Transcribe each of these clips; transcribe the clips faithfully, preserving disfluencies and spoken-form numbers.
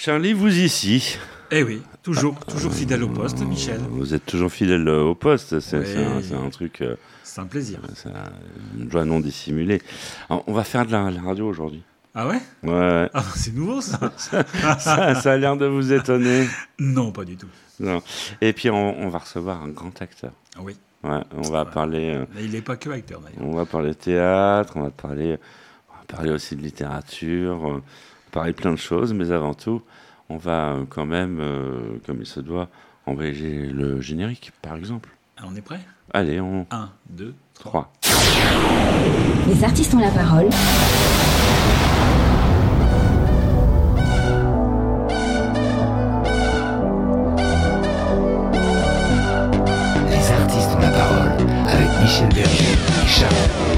Charlie, vous ici. Eh oui, toujours, toujours fidèle au poste, Michel. Vous êtes toujours fidèle au poste, c'est, oui. c'est, un, c'est un truc... Euh, c'est un plaisir. C'est une joie non dissimulée. Alors, on va faire de la, la radio aujourd'hui. Ah ouais Ouais. Ah, c'est nouveau ça. ça, ça. Ça a l'air de vous étonner. Non, pas du tout. Non. Et puis on, on va recevoir un grand acteur. Oui. Ouais, on va ouais. parler... Euh, Mais il n'est pas que acteur d'ailleurs. On va parler théâtre, on va parler, on va parler aussi de littérature, on va parler plein de choses, mais avant tout, on va quand même, euh, comme il se doit, engager le générique, par exemple. Ah, on est prêt ? Allez, on... Un, deux, trois. Les artistes ont la parole. Les artistes ont la parole avec Michel Berger et Charles.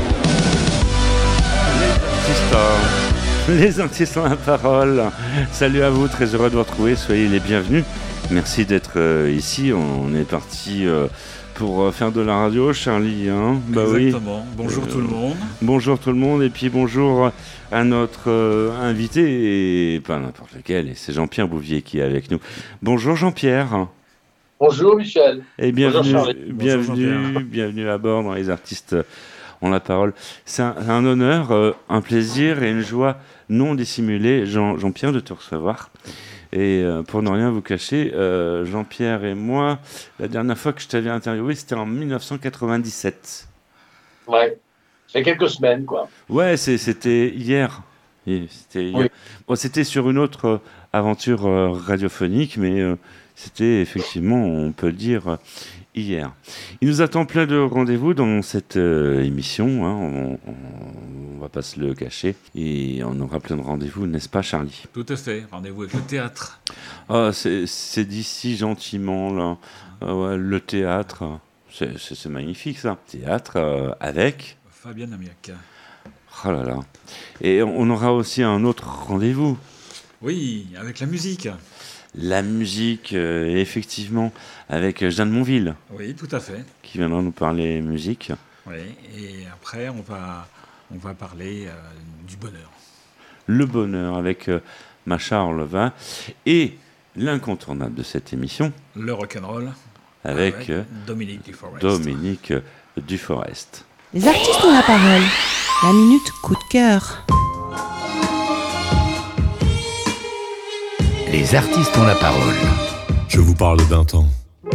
Les artistes ont la parole. Salut à vous, très heureux de vous retrouver. Soyez les bienvenus. Merci d'être euh, ici. On est parti euh, pour faire de la radio, Charlie. Hein bah Exactement. Oui. Bonjour euh, tout le monde. Bonjour tout le monde. Et puis bonjour à notre euh, invité, et pas n'importe lequel, et c'est Jean-Pierre Bouvier qui est avec nous. Bonjour Jean-Pierre. Bonjour Michel. Et bienvenue, bonjour bienvenue, bonjour bienvenue à bord dans Les Artistes ont la parole. C'est un, un honneur, euh, un plaisir et une joie non dissimulée, Jean, Jean-Pierre, de te recevoir. Et euh, pour ne rien vous cacher, euh, Jean-Pierre et moi, la dernière fois que je t'avais interviewé, c'était en dix-neuf cent quatre-vingt-dix-sept. Ouais, c'est quelques semaines, quoi. Ouais, c'est, c'était hier. C'était, hier. Oui. Bon, c'était sur une autre euh, aventure euh, radiophonique, mais euh, c'était effectivement, on peut le dire, euh, hier. Il nous attend plein de rendez-vous dans cette euh, émission, hein, on, on, on va pas se le cacher, et on aura plein de rendez-vous, n'est-ce pas Charlie ? Tout à fait, rendez-vous avec le théâtre. Ah, c'est, c'est d'ici gentiment, là. Ah, ouais, le théâtre, c'est, c'est, c'est magnifique ça. Théâtre euh, avec... Fabienne Amiac. Oh là là. Et on aura aussi un autre rendez-vous. Oui, avec la musique. La musique, euh, effectivement, avec Jeanne Monville. Oui, tout à fait. Qui viendra nous parler musique. Oui, et après, on va, on va parler euh, du bonheur. Le bonheur avec euh, Macha Orleva. Et l'incontournable de cette émission. Le rock'n'roll. Avec, avec euh, Dominique Duforest. Dominique Duforest. Les artistes ont la parole. La minute coup de cœur. Les artistes ont la parole. Je vous parle d'un temps.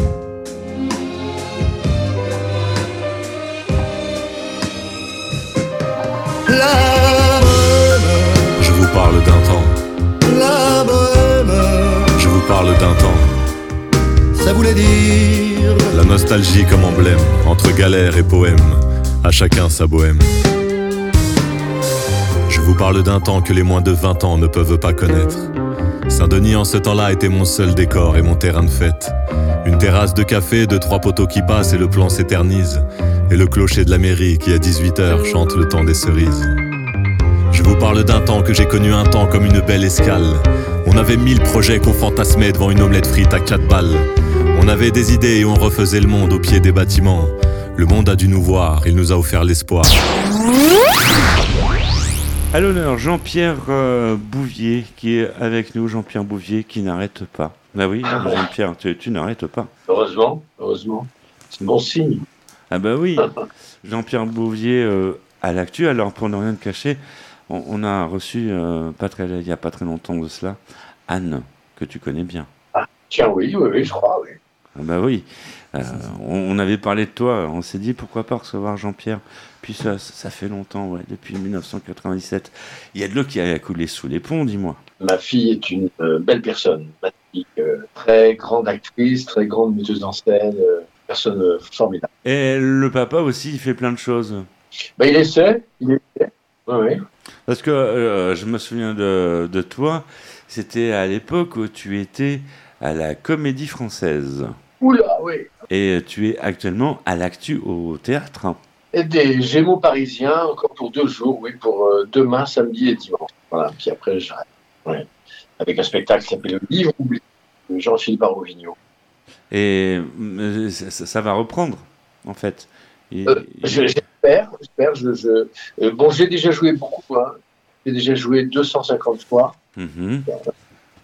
La bohème. Je vous parle d'un temps. La bohème. Je vous parle d'un temps. Ça voulait dire la nostalgie comme emblème, entre galère et poème, à chacun sa bohème. Je vous parle d'un temps que les moins de vingt ans ne peuvent pas connaître. Saint-Denis en ce temps-là était mon seul décor et mon terrain de fête. Une terrasse de café, deux, trois poteaux qui passent et le plan s'éternise. Et le clocher de la mairie qui à dix-huit heures chante le temps des cerises. Je vous parle d'un temps que j'ai connu un temps comme une belle escale. On avait mille projets qu'on fantasmait devant une omelette frite à quatre balles. On avait des idées et on refaisait le monde au pied des bâtiments. Le monde a dû nous voir, il nous a offert l'espoir. À l'honneur, Jean-Pierre euh, Bouvier qui est avec nous. Jean-Pierre Bouvier qui n'arrête pas. Ah oui, Jean-Pierre, tu, tu n'arrêtes pas. Heureusement, heureusement. C'est bon signe. Ah bah oui, Jean-Pierre Bouvier euh, à l'actu. Alors pour ne rien te cacher, on, on a reçu, euh, pas très, il n'y a pas très longtemps de cela, Anne, que tu connais bien. Ah, tiens, oui, oui, oui, je crois, oui. Ah bah oui, euh, on, on avait parlé de toi, on s'est dit pourquoi pas recevoir Jean-Pierre. Puis ça, ça fait longtemps, ouais, depuis dix-neuf cent quatre-vingt-dix-sept. Il y a de l'eau qui a coulé sous les ponts, dis-moi. Ma fille est une euh, belle personne, magnifique, euh, très grande actrice, très grande metteuse en scène, euh, personne euh, formidable. Et le papa aussi, il fait plein de choses. Bah, il essaie, il essaie, oui, oui. Parce que euh, je me souviens de, de toi, c'était à l'époque où tu étais à la Comédie Française. Oula, oui. Et tu es actuellement à l'actu au théâtre. Et des Gémeaux parisiens, encore pour deux jours, oui, pour euh, demain, samedi et dimanche. Voilà, puis après, j'arrête. Ouais. Avec un spectacle qui s'appelle Le Livre oublié, de Jean-Philippe Arovigno. Et euh, ça, ça va reprendre, en fait. Et, euh, je, j'espère, j'espère. Je, je... Euh, bon, j'ai déjà joué beaucoup, hein. J'ai déjà joué deux cent cinquante fois. Mm-hmm.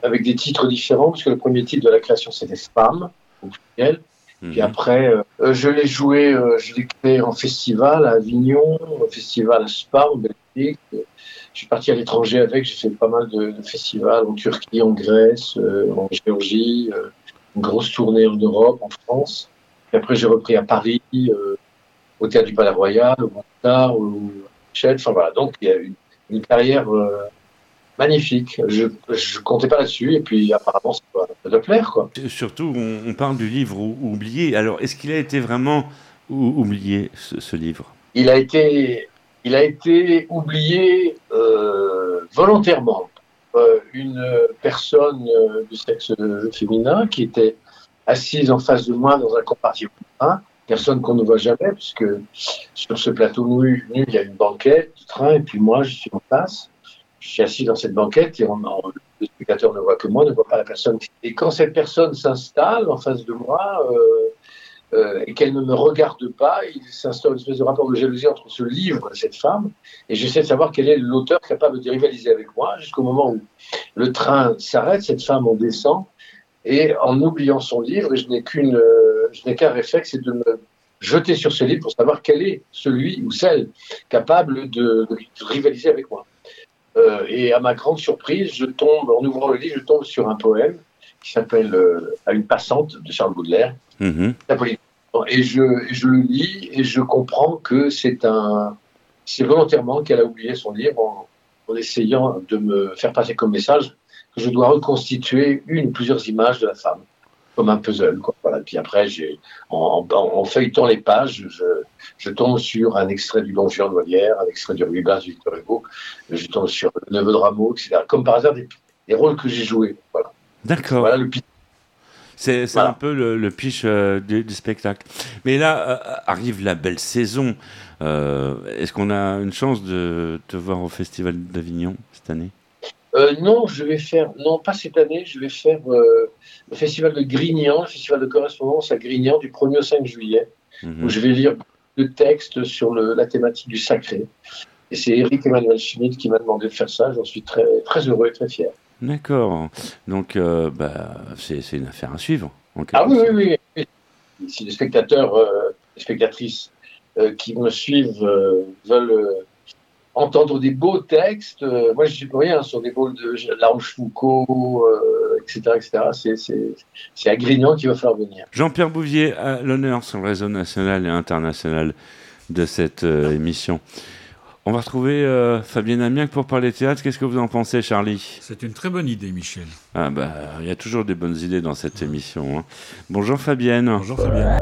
avec des titres différents, parce que le premier titre de la création, c'était Femme, au pluriel. Mmh. Puis après, euh, je l'ai joué, euh, je l'ai créé en festival à Avignon, au festival à Spa, en Belgique. Je suis parti à l'étranger avec, j'ai fait pas mal de, de festivals en Turquie, en Grèce, euh, en Géorgie, euh, une grosse tournée en Europe, en France. Et après, j'ai repris à Paris, euh, au Théâtre du Palais Royal, au Montard, au Michel. Enfin voilà, donc il y a une, une carrière euh, magnifique. Je ne comptais pas là-dessus, et puis apparemment, ça doit, ça doit plaire, quoi. Surtout, on, on parle du livre ou, oublié. Alors, est-ce qu'il a été vraiment ou, oublié, ce, ce livre ? Il a été... Il a été oublié euh, volontairement. Euh, une personne euh, du sexe féminin qui était assise en face de moi dans un compartiment, hein, personne qu'on ne voit jamais, puisque sur ce plateau nu, nu, il y a une banquette du train, et puis moi, je suis en face. Je suis assis dans cette banquette, et on, on, le spectateur ne voit que moi, ne voit pas la personne. Et quand cette personne s'installe en face de moi, euh, Euh, et qu'elle ne me regarde pas, il s'installe une espèce de rapport de jalousie entre ce livre et cette femme, et j'essaie de savoir quel est l'auteur capable de rivaliser avec moi, jusqu'au moment où le train s'arrête, cette femme en descend, et en oubliant son livre, et je n'ai qu'une, euh, je n'ai qu'un réflexe, c'est de me jeter sur ce livre pour savoir quel est celui ou celle capable de, de, de rivaliser avec moi. Euh, et à ma grande surprise, je tombe, en ouvrant le livre, je tombe sur un poème qui s'appelle euh, « À une passante » de Charles Baudelaire. Mmh. Et je, je le lis et je comprends que c'est un, c'est volontairement qu'elle a oublié son livre en, en essayant de me faire passer comme message que je dois reconstituer une ou plusieurs images de la femme, comme un puzzle, quoi. Voilà. Puis après, j'ai, en, en, en feuilletant les pages, je, je tombe sur un extrait du Don Juan de Molière, un extrait du Ruy Blas de Victor Hugo, je tombe sur le Neveu de Rameau, et cetera. Comme par hasard, des, des rôles que j'ai joués. Voilà. D'accord. Voilà le pitch. C'est, c'est voilà. Un peu le, le pitch euh, du, du spectacle. Mais là, euh, arrive la belle saison. Euh, est-ce qu'on a une chance de te voir au Festival d'Avignon cette année ? euh, Non, je vais faire, non pas cette année, je vais faire euh, le Festival de Grignan, le Festival de correspondance à Grignan du premier au cinq juillet, mmh. où je vais lire le texte sur le, la thématique du sacré. Et c'est Éric Emmanuel Schmitt qui m'a demandé de faire ça. J'en suis très, très heureux et très fier. D'accord. Donc, euh, bah, c'est, c'est une affaire à suivre. Ah oui, oui, oui. Si les spectateurs, euh, les spectatrices euh, qui me suivent euh, veulent euh, entendre des beaux textes, euh, moi je ne suis pour rien sur des beaux de La Rochefoucauld, euh, et cetera, et cetera. C'est, c'est, c'est à Grignan qu'il va falloir venir. Jean-Pierre Bouvier a l'honneur sur le réseau national et international de cette euh, émission. On va retrouver euh, Fabienne Amiac pour parler théâtre. Qu'est-ce que vous en pensez, Charlie ? C'est une très bonne idée, Michel. Ah bah, il y a toujours des bonnes idées dans cette émission. Hein. Bonjour Fabienne. Bonjour Fabienne.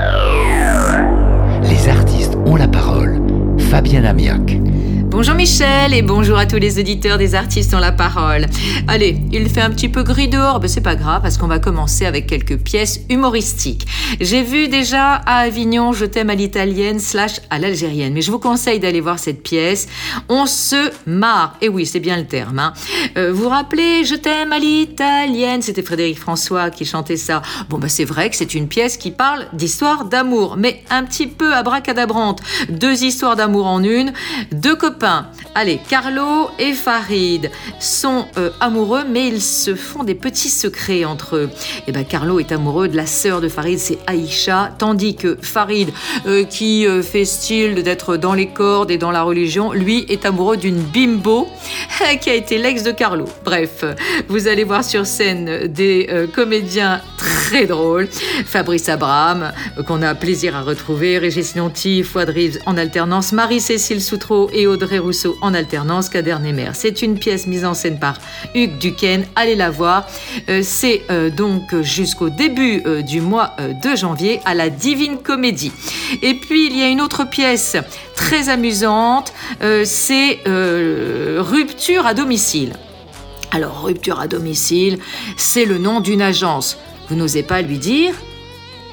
Les artistes ont la parole. Fabienne Amiac. Bonjour Michel et bonjour à tous les auditeurs des artistes ont la parole. Allez, il fait un petit peu gris dehors, mais c'est pas grave parce qu'on va commencer avec quelques pièces humoristiques. J'ai vu déjà à Avignon Je t'aime à l'italienne slash à l'algérienne, mais je vous conseille d'aller voir cette pièce. On se marre, et oui c'est bien le terme. Hein. Euh, vous vous rappelez Je t'aime à l'italienne, c'était Frédéric François qui chantait ça. Bon bah c'est vrai que c'est une pièce qui parle d'histoire d'amour, mais un petit peu abracadabrante. Deux histoires d'amour en une, deux copains. Allez, Carlo et Farid sont euh, amoureux, mais ils se font des petits secrets entre eux. Et ben, Carlo est amoureux de la sœur de Farid, c'est Aïcha, tandis que Farid, euh, qui euh, fait style d'être dans les cordes et dans la religion, lui est amoureux d'une bimbo qui a été l'ex de Carlo. Bref, vous allez voir sur scène des euh, comédiens très drôles. Fabrice Abraham, euh, qu'on a plaisir à retrouver, Régis Leonti, Fouad Reeves en alternance, Marie-Cécile Soutreau et Audrey Rousseau en alternance, Kader Nemer. C'est une pièce mise en scène par Hugues Duquesne. Allez la voir. Euh, c'est euh, donc jusqu'au début euh, du mois euh, de janvier à la Divine Comédie. Et puis, il y a une autre pièce très amusante. Euh, c'est euh, Rupture à domicile. Alors, Rupture à domicile, c'est le nom d'une agence. Vous n'osez pas lui dire ? Mais quoi ?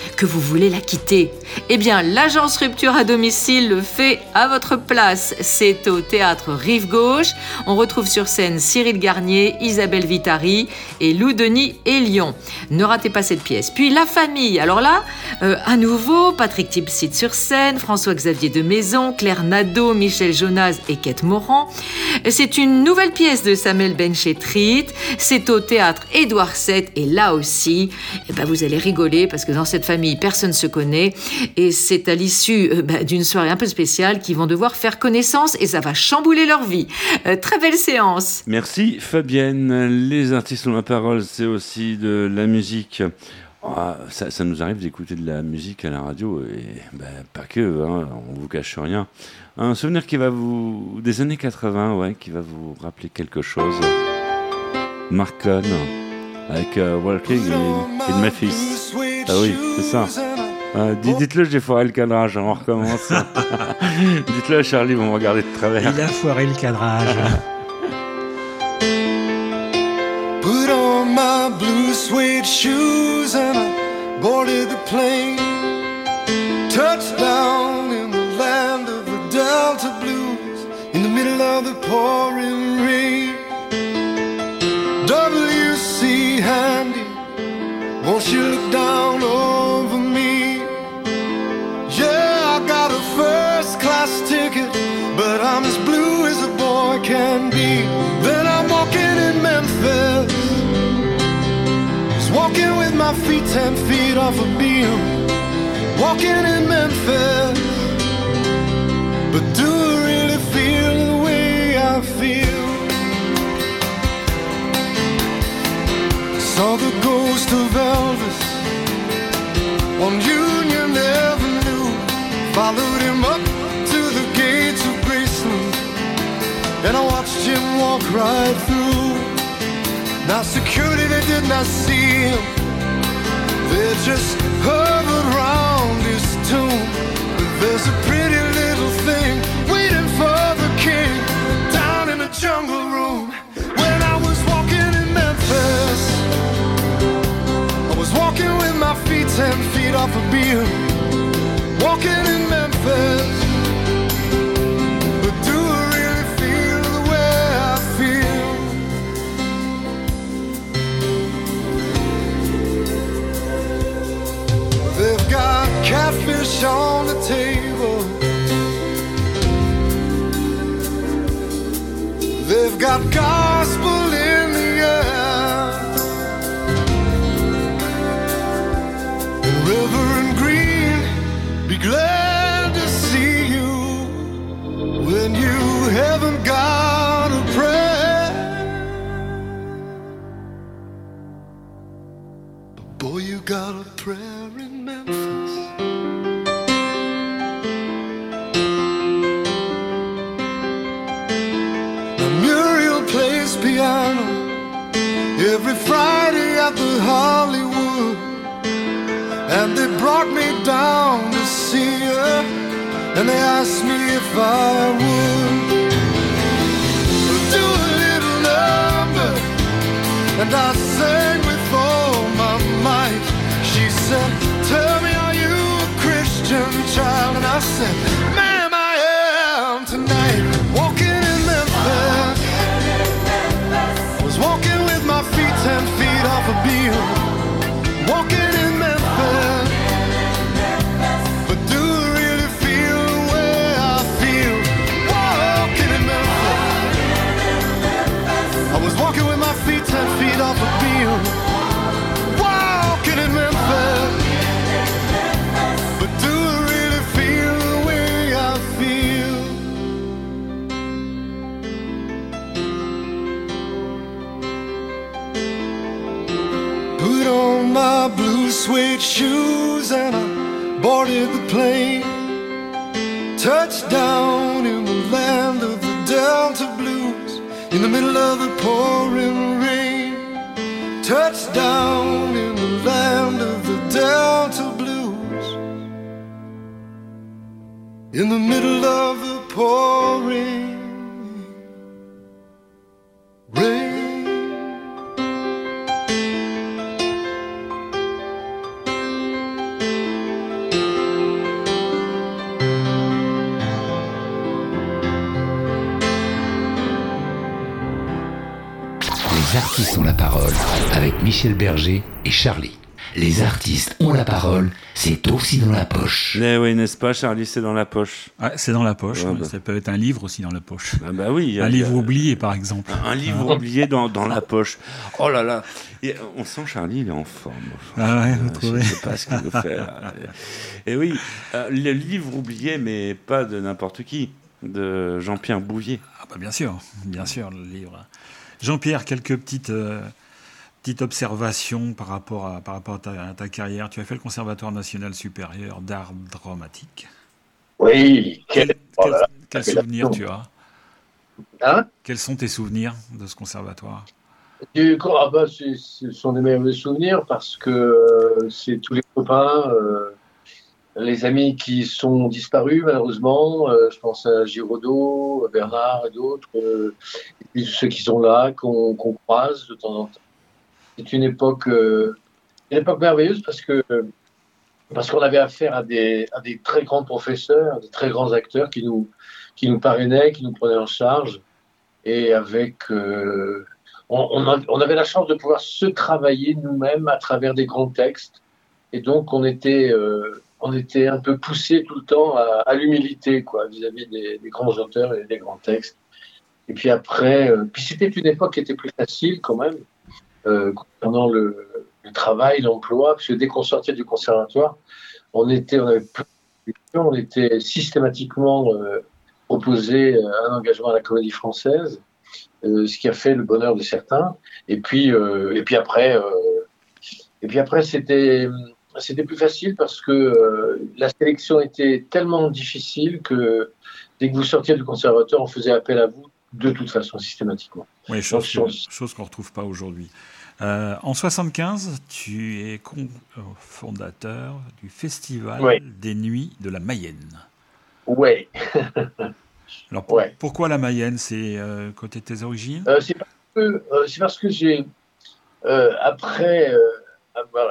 que vous voulez la quitter. Eh bien, l'agence Rupture à domicile le fait à votre place. C'est au théâtre Rive Gauche. On retrouve sur scène Cyril Garnier, Isabelle Vitari et Lou Denis et Lyon. Ne ratez pas cette pièce. Puis La Famille. Alors là, euh, à nouveau, Patrick Timsit sur scène, François-Xavier de Maison, Claire Nadeau, Michel Jonas et Kate Morand. C'est une nouvelle pièce de Samuel Benchetrit. C'est au théâtre Édouard sept et là aussi, eh ben, vous allez rigoler parce que dans cette famille, personne ne se connaît et c'est à l'issue euh, ben, d'une soirée un peu spéciale qu'ils vont devoir faire connaissance et ça va chambouler leur vie. Euh, très belle séance. Merci Fabienne. Les artistes ont la parole, c'est aussi de la musique. Ah, ça, ça nous arrive d'écouter de la musique à la radio et ben, pas que, hein, on vous cache rien. Un souvenir qui va vous des années quatre-vingts, ouais, qui va vous rappeler quelque chose. Mark Cohn avec uh, Walking in, in Memphis. Ah oui, c'est ça. Euh, dites-le, j'ai foiré le cadrage, on recommence. Dites-le, Charlie, vont me regarder de travers. Il a foiré le cadrage. Put on my blue suede shoes and I boarded the plane. Touchdown in the land of the Delta Blues, in the middle of the pouring rain. W C Handy, won't you look down over me? Yeah, I got a first class ticket, but I'm as blue as a boy can be. Then I'm walking in Memphis, just walking with my feet ten feet off a beam. Walking in Memphis, but do I really feel the way I feel? Saw the ghost of Elvis on Union Avenue, followed him up to the gates of Graceland, and I watched him walk right through. Now security, they did not see him, they just hovered round his tomb. But there's a pretty little thing waiting for the king down in the jungle room. When I was walking in Memphis, I was walking with my feet ten feet off a beam. Walking in Memphis, but do I really feel the way I feel? They've got catfish on the table, they've got gospel in the air, and Reverend Green, be glad to see you when you haven't got a prayer. But boy, you got a prayer in Memphis. Now Muriel plays piano every Friday at the Hollywood, and they brought me down to see her, and they asked me if I would do a little number, and I sang with all my might. She said, tell me, are you a Christian child? And I said, ma'am, I am tonight. Walking in Memphis, I was walking with my feet ten feet off a beam. Walking in Memphis, but do I really feel the way I feel? Walking in Memphis, I was walking with my feet ten feet off a beam. Walking in Memphis, but do I really feel the way I feel? Put on my blue suede shoes and I boarded the plane. Touchdown in the land of the Delta Blues, in the middle of the pouring rain. Touchdown in the land of the Delta Blues, in the middle of the pouring rain. Les artistes ont la parole avec Michel Berger et Charlie. Les artistes ont la parole, c'est aussi dans la poche. Mais oui, n'est-ce pas, Charlie, c'est dans la poche. Ouais, c'est dans la poche. Ouais, Ouais, bah. Ça peut être un livre aussi dans la poche. Ah bah oui. Un il y livre a- oublié, par exemple. Un, un livre Ah. oublié dans, dans la poche. Oh là là. Et on sent Charlie, il est en forme. Ah ouais, vous Euh, trouvez. Je sais pas ce qu'il nous fait. là. Et oui, euh, le livre oublié, mais pas de n'importe qui, de Jean-Pierre Bouvier. Ah bah bien sûr, bien sûr, le livre. Jean-Pierre, quelques petites, euh, petites observations par rapport, à, par rapport à, ta, à ta carrière. Tu as fait le Conservatoire national supérieur d'art dramatique. Oui, Quel, quel, oh quel- là là, quel appellation. souvenir tu as Hein Quels sont tes souvenirs de ce conservatoire? Du coup, ah bah, c'est- ce sont des merveilleux souvenirs parce que euh, c'est tous les copains, euh, les amis qui sont disparus malheureusement. Euh, je pense à Giraudot, à Bernard et d'autres. Euh, et puis ceux qui sont là, qu'on qu'on croise de temps en temps. C'est une époque, euh, une époque merveilleuse parce que parce qu'on avait affaire à des, à des très grands professeurs, des très grands acteurs qui nous, qui nous parrainaient, qui nous prenaient en charge. Et avec, euh, on, on, a- on avait la chance de pouvoir se travailler nous-mêmes à travers des grands textes. Et donc, on était, euh, on était un peu poussé tout le temps à, à l'humilité, quoi, vis-à-vis des, des grands auteurs et des grands textes. Et puis après, euh, puis c'était une époque qui était plus facile quand même, euh, concernant le, le travail, l'emploi, parce que dès qu'on sortait du conservatoire, on était, on avait plus de questions, on était systématiquement euh, proposé un engagement à la Comédie Française, euh, ce qui a fait le bonheur de certains. Et puis, euh, et puis après, euh, et puis après, c'était, c'était plus facile parce que euh, la sélection était tellement difficile que dès que vous sortiez du conservatoire, on faisait appel à vous de toute façon, systématiquement. Oui, chose, Donc, que- chose qu'on ne retrouve pas aujourd'hui. Euh, en soixante-quinze, tu es con- euh, fondateur du Festival Oui. des Nuits de la Mayenne. Ouais. Alors pour- Ouais. pourquoi la Mayenne? C'est euh, côté de tes origines? Euh, c'est parce que, euh, c'est parce que j'ai, euh, après euh, avoir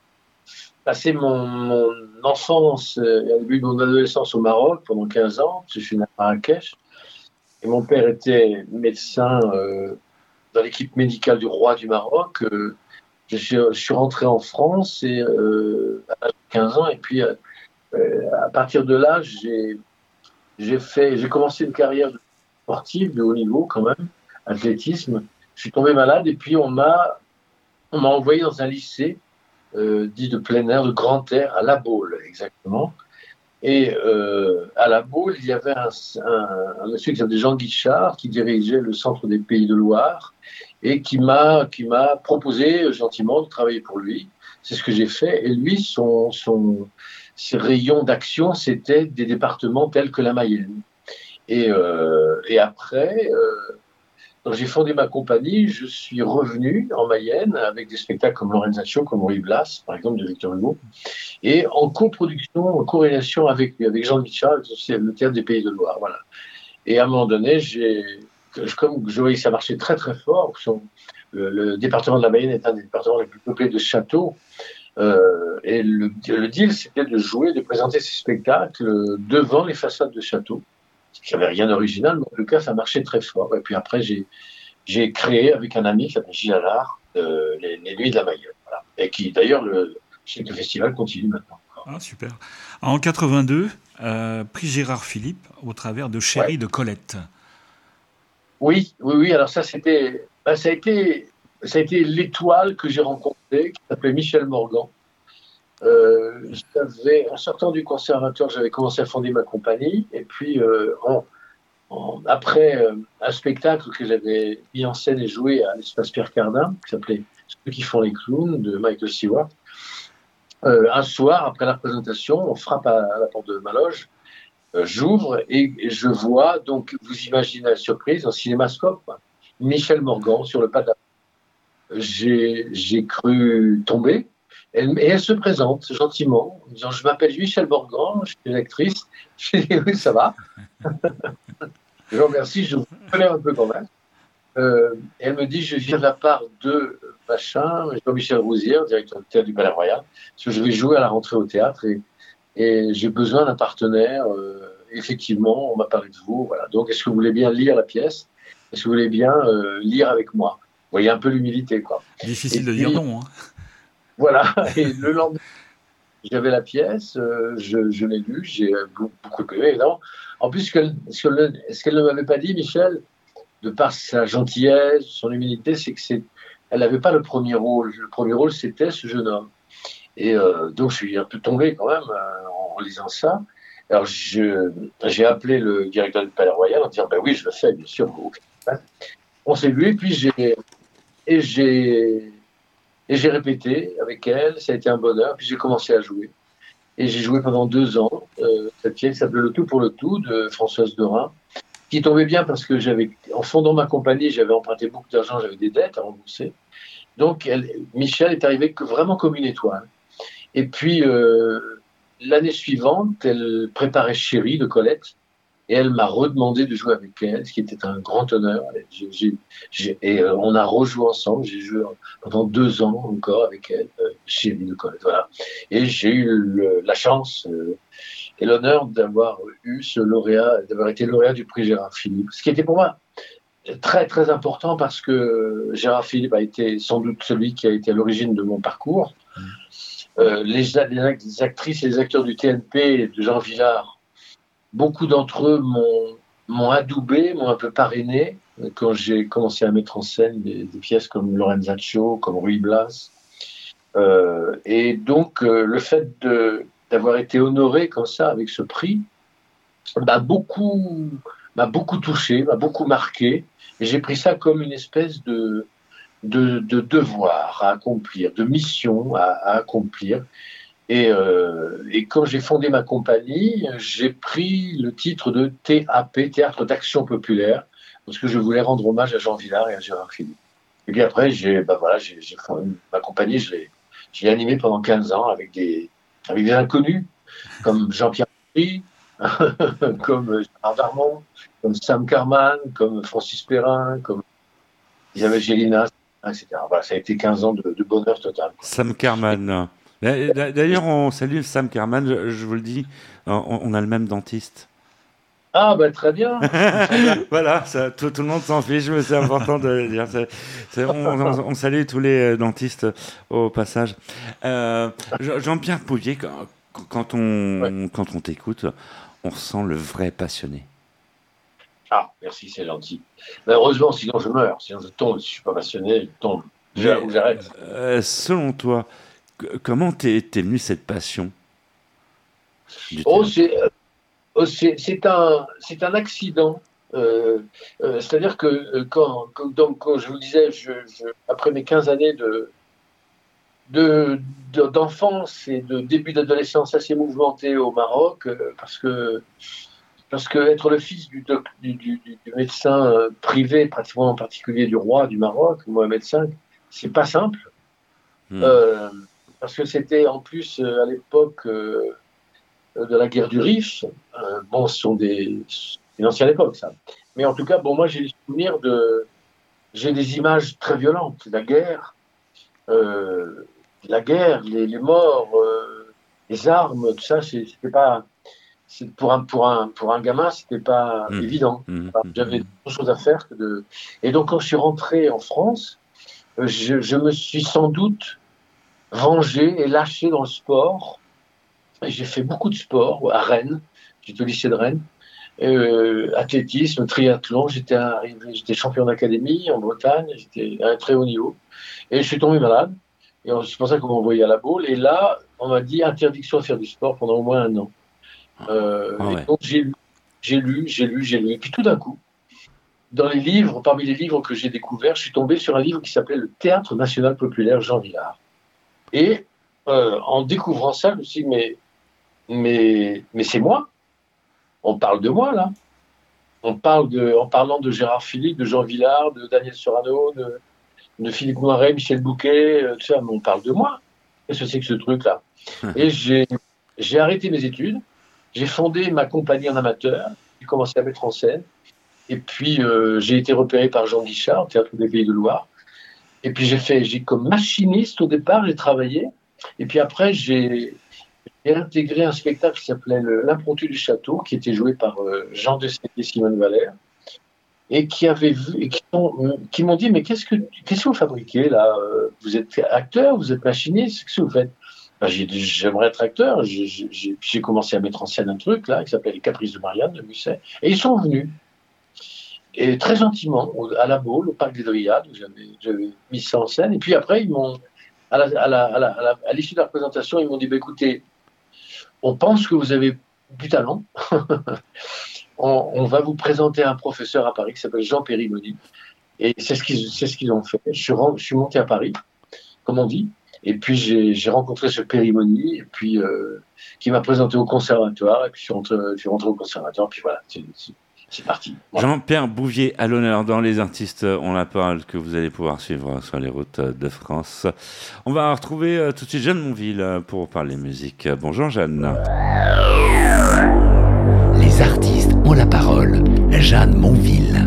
passé mon, mon enfance euh, et au début de mon adolescence au Maroc pendant quinze ans, je suis né à Marrakech, et mon père était médecin euh, dans l'équipe médicale du roi du Maroc. Euh, je, suis, je suis rentré en France et, euh, à l'âge de quinze ans, et puis euh, euh, à partir de là, j'ai, j'ai, fait, j'ai commencé une carrière de sportive de haut niveau quand même, athlétisme. Je suis tombé malade et puis on m'a, on m'a envoyé dans un lycée euh, dit de plein air, de grand air, à La Baule exactement. Et euh, à La Baule, il y avait un, un, un monsieur qui s'appelait Jean Guichard qui dirigeait le centre des Pays de Loire et qui m'a, qui m'a proposé gentiment de travailler pour lui. C'est ce que j'ai fait. Et lui, son, son, ses rayons d'action, c'était des départements tels que la Mayenne. Et, euh, et après, euh, quand j'ai fondé ma compagnie, je suis revenu en Mayenne avec des spectacles comme L'Organisation, comme Ruy Blas, par exemple, de Victor Hugo, et en coproduction, en corrélation avec, avec Jean Guichard, c'est le Théâtre des Pays de Loire. Voilà. Et à un moment donné, j'ai, comme je voyais que ça marchait très très fort, le, le département de la Mayenne est un des départements les plus peuplés de châteaux. Euh, et le, le deal, c'était de jouer, de présenter ces spectacles devant les façades de châteaux. Il n'y avait rien d'original, mais en tout cas, ça marchait très fort. Et puis après, j'ai, j'ai créé avec un ami qui s'appelle Gilles Allard euh, les, les Nuits de la Mayenne. Voilà. Et qui, d'ailleurs, le, je sais que le festival continue maintenant. Ah, super. En quatre-vingt-deux, euh, prix Gérard Philippe au travers de Chérie Ouais. de Colette. Oui, oui, oui. Alors ça, c'était, ben, ça a été, ça a été l'étoile que j'ai rencontrée, qui s'appelait Michel Morgan. Euh, j'avais, en sortant du conservatoire, j'avais commencé à fonder ma compagnie, et puis euh, en, en- après euh, un spectacle que j'avais mis en scène et joué à l'espace Pierre Cardin, qui s'appelait Ceux qui font les clowns de Michael Stewart. Euh, un soir, après la présentation, on frappe à, à la porte de ma loge. Euh, j'ouvre et, et je vois, donc vous imaginez la surprise, en cinémascope, quoi, Michel Morgan sur le pas de la... J'ai, j'ai cru tomber. Elle, et elle se présente gentiment, en disant « Je m'appelle Michel Morgan, je suis une actrice. » Je dis « Oui, ça va. » Je vous remercie, je vous connais un peu quand même. Euh, et elle me dit « Je viens de la part de machin, Jean-Michel Rouzière, directeur du Théâtre du Palais Royal, parce que je vais jouer à la rentrée au théâtre et, et j'ai besoin d'un partenaire. Euh, effectivement, on m'a parlé de vous. Voilà. Donc, est-ce que vous voulez bien lire la pièce ? Est-ce que vous voulez bien euh, lire avec moi ? voyez un peu l'humilité, quoi. Difficile Et de puis, dire non. Hein. Voilà, et le lendemain, j'avais la pièce, euh, je, je l'ai lue, j'ai beaucoup, beaucoup aimé, évidemment. En plus, ce qu'elle, ce qu'elle, ce qu'elle ne m'avait pas dit, Michel, de par sa gentillesse, son humilité, c'est que c'est, elle n'avait pas le premier rôle. Le premier rôle, c'était ce jeune homme. Et euh, donc, je suis un peu tombé quand même euh, en lisant ça. Alors, je, j'ai appelé le directeur du Palais Royal en disant, ben oui, je le fais, bien sûr. On s'est vu, et puis j'ai, et j'ai, et j'ai répété avec elle. Ça a été un bonheur. Puis j'ai commencé à jouer. Et j'ai joué pendant deux ans euh, cette pièce qui s'appelait Le Tout pour le Tout de Françoise Dorin, qui tombait bien parce que j'avais, en fondant ma compagnie, j'avais emprunté beaucoup d'argent, j'avais des dettes à rembourser. Donc, elle, Michel est arrivé que, vraiment comme une étoile. Et puis, euh, l'année suivante, elle préparait Chérie de Colette, et elle m'a redemandé de jouer avec elle, ce qui était un grand honneur. Et, j'ai, j'ai, j'ai, et euh, on a rejoué ensemble, j'ai joué pendant deux ans encore avec elle, euh, Chérie de Colette, voilà. Et j'ai eu le, la chance euh, et l'honneur d'avoir eu ce lauréat, d'avoir été lauréat du prix Gérard Philipe, ce qui était pour moi très très important parce que Gérard Philipe a été sans doute celui qui a été à l'origine de mon parcours. Euh, les, les actrices et les acteurs du T N P de Jean Vilar, beaucoup d'entre eux m'ont, m'ont adoubé, m'ont un peu parrainé quand j'ai commencé à mettre en scène des, des pièces comme Lorenzaccio, comme Ruy Blas. Euh, et donc euh, le fait de, d'avoir été honoré comme ça avec ce prix m'a beaucoup, m'a beaucoup touché, m'a beaucoup marqué. Et j'ai pris ça comme une espèce de, de, de devoir à accomplir, de mission à, à accomplir. Et, euh, et quand j'ai fondé ma compagnie, j'ai pris le titre de T A P, Théâtre d'Action Populaire, parce que je voulais rendre hommage à Jean Vilar et à Gérard Philipe. Et puis après, j'ai, bah voilà, j'ai, j'ai fondé ma compagnie, je l'ai, je l'ai animée pendant quinze ans avec des, avec des inconnus, comme Jean-Pierre Henry, comme Gérard Darmon, comme Sam Carman, comme Francis Perrin, comme Isabelle Gélinas, et cetera. Voilà, ça a été quinze ans de, de bonheur total. Sam Carman. D'ailleurs, on salue Sam Carman, je, je vous le dis, on, on a le même dentiste. Ah, ben bah, très bien. Voilà, ça, tout, tout le monde s'en fiche, mais c'est important de le dire. C'est, c'est, on, on, on salue tous les dentistes au passage. Euh, Jean-Pierre Pouvier, quand, quand, on, ouais. quand on t'écoute, on ressent le vrai passionné. Ah, merci, c'est gentil. Mais heureusement, sinon je meurs, sinon je tombe. Si je ne suis pas passionné, je tombe. Mais, j'arrête. Euh, selon toi, comment t'es, t'es venu cette passion oh, c'est, euh, c'est, c'est, un, c'est un accident. Euh, euh, c'est-à-dire que quand, quand, donc, quand je vous disais, je, je, après mes quinze années de, de, de, d'enfance et de début d'adolescence assez mouvementée au Maroc, euh, parce que Parce que être le fils du, doc, du, du, du médecin euh, privé, pratiquement en particulier du roi du Maroc, Mohamed cinq, c'est pas simple. Mmh. Euh, parce que c'était en plus euh, à l'époque euh, de la guerre du Rif. Euh, bon, ce sont des, c'est une ancienne époque, ça. Mais en tout cas, bon, moi j'ai des souvenirs de, j'ai des images très violentes. La guerre, euh, la guerre, les, les morts, euh, les armes, tout ça, c'est, c'était pas. C'est pour, un, pour, un, pour un gamin, c'était pas mmh. évident. Mmh. J'avais d'autres choses à faire que de. Et donc, quand je suis rentré en France, je, je me suis sans doute vengé et lâché dans le sport. Et j'ai fait beaucoup de sport à Rennes. J'étais au lycée de Rennes. Euh, athlétisme, triathlon. J'étais, arrivé, j'étais champion d'académie en Bretagne. J'étais à un très haut niveau. Et je suis tombé malade. Et c'est pour ça qu'on m'a envoyé à la Baule. Et là, on m'a dit interdiction de faire du sport pendant au moins un an. Euh, ah ouais. Et donc j'ai lu, j'ai lu, j'ai lu, j'ai lu. Et puis tout d'un coup, dans les livres, parmi les livres que j'ai découverts, je suis tombé sur un livre qui s'appelait Le Théâtre National Populaire Jean Vilar. Et euh, en découvrant ça, je me suis dit, mais, mais, mais c'est moi. On parle de moi, là. On parle de, en parlant de Gérard Philipe, de Jean Vilar, de Daniel Sorano, de, de Philippe Noiret, Michel Bouquet, euh, tout ça, mais on parle de moi. Qu'est-ce que c'est que ce truc-là? Et j'ai, j'ai arrêté mes études. J'ai fondé ma compagnie en amateur, j'ai commencé à mettre en scène, et puis euh, j'ai été repéré par Jean Guichard au Théâtre des Pays de Loire, et puis j'ai fait, j'ai comme machiniste au départ, j'ai travaillé, et puis après j'ai, j'ai intégré un spectacle qui s'appelait L'Impromptu du Château, qui était joué par euh, Jean Dessay et Simone Valère, et qui avaient vu et qui, ont, qui m'ont dit mais qu'est-ce que qu'est-ce que vous fabriquez là? Vous êtes acteur, vous êtes machiniste, qu'est-ce que vous faites? Ben, j'ai dit j'aimerais être acteur. J'ai, j'ai, j'ai commencé à mettre en scène un truc là qui s'appelait Les Caprices de Marianne de Musset, et ils sont venus et très gentiment à la Baule, au parc des Dryades, où j'avais, j'avais mis ça en scène. Et puis après ils m'ont à, la, à, la, à, la, à, la, à l'issue de la représentation ils m'ont dit bah, écoutez, on pense que vous avez du talent. On, on va vous présenter un professeur à Paris qui s'appelle Jean Périmoni. Et c'est ce qu'ils, c'est ce qu'ils ont fait. Je suis, je suis monté à Paris, comme on dit, et puis j'ai, j'ai rencontré ce Périmoni, et puis, euh, qui m'a présenté au conservatoire, et puis je suis rentré, je suis rentré au conservatoire, puis voilà, c'est, c'est, c'est parti. Voilà. Jean-Pierre Bouvier à l'honneur dans Les Artistes ont la parole, que vous allez pouvoir suivre sur les routes de France. On va retrouver tout de suite Jeanne Monville pour parler musique. Bonjour Jeanne. Les artistes ont la parole. Jeanne Monville.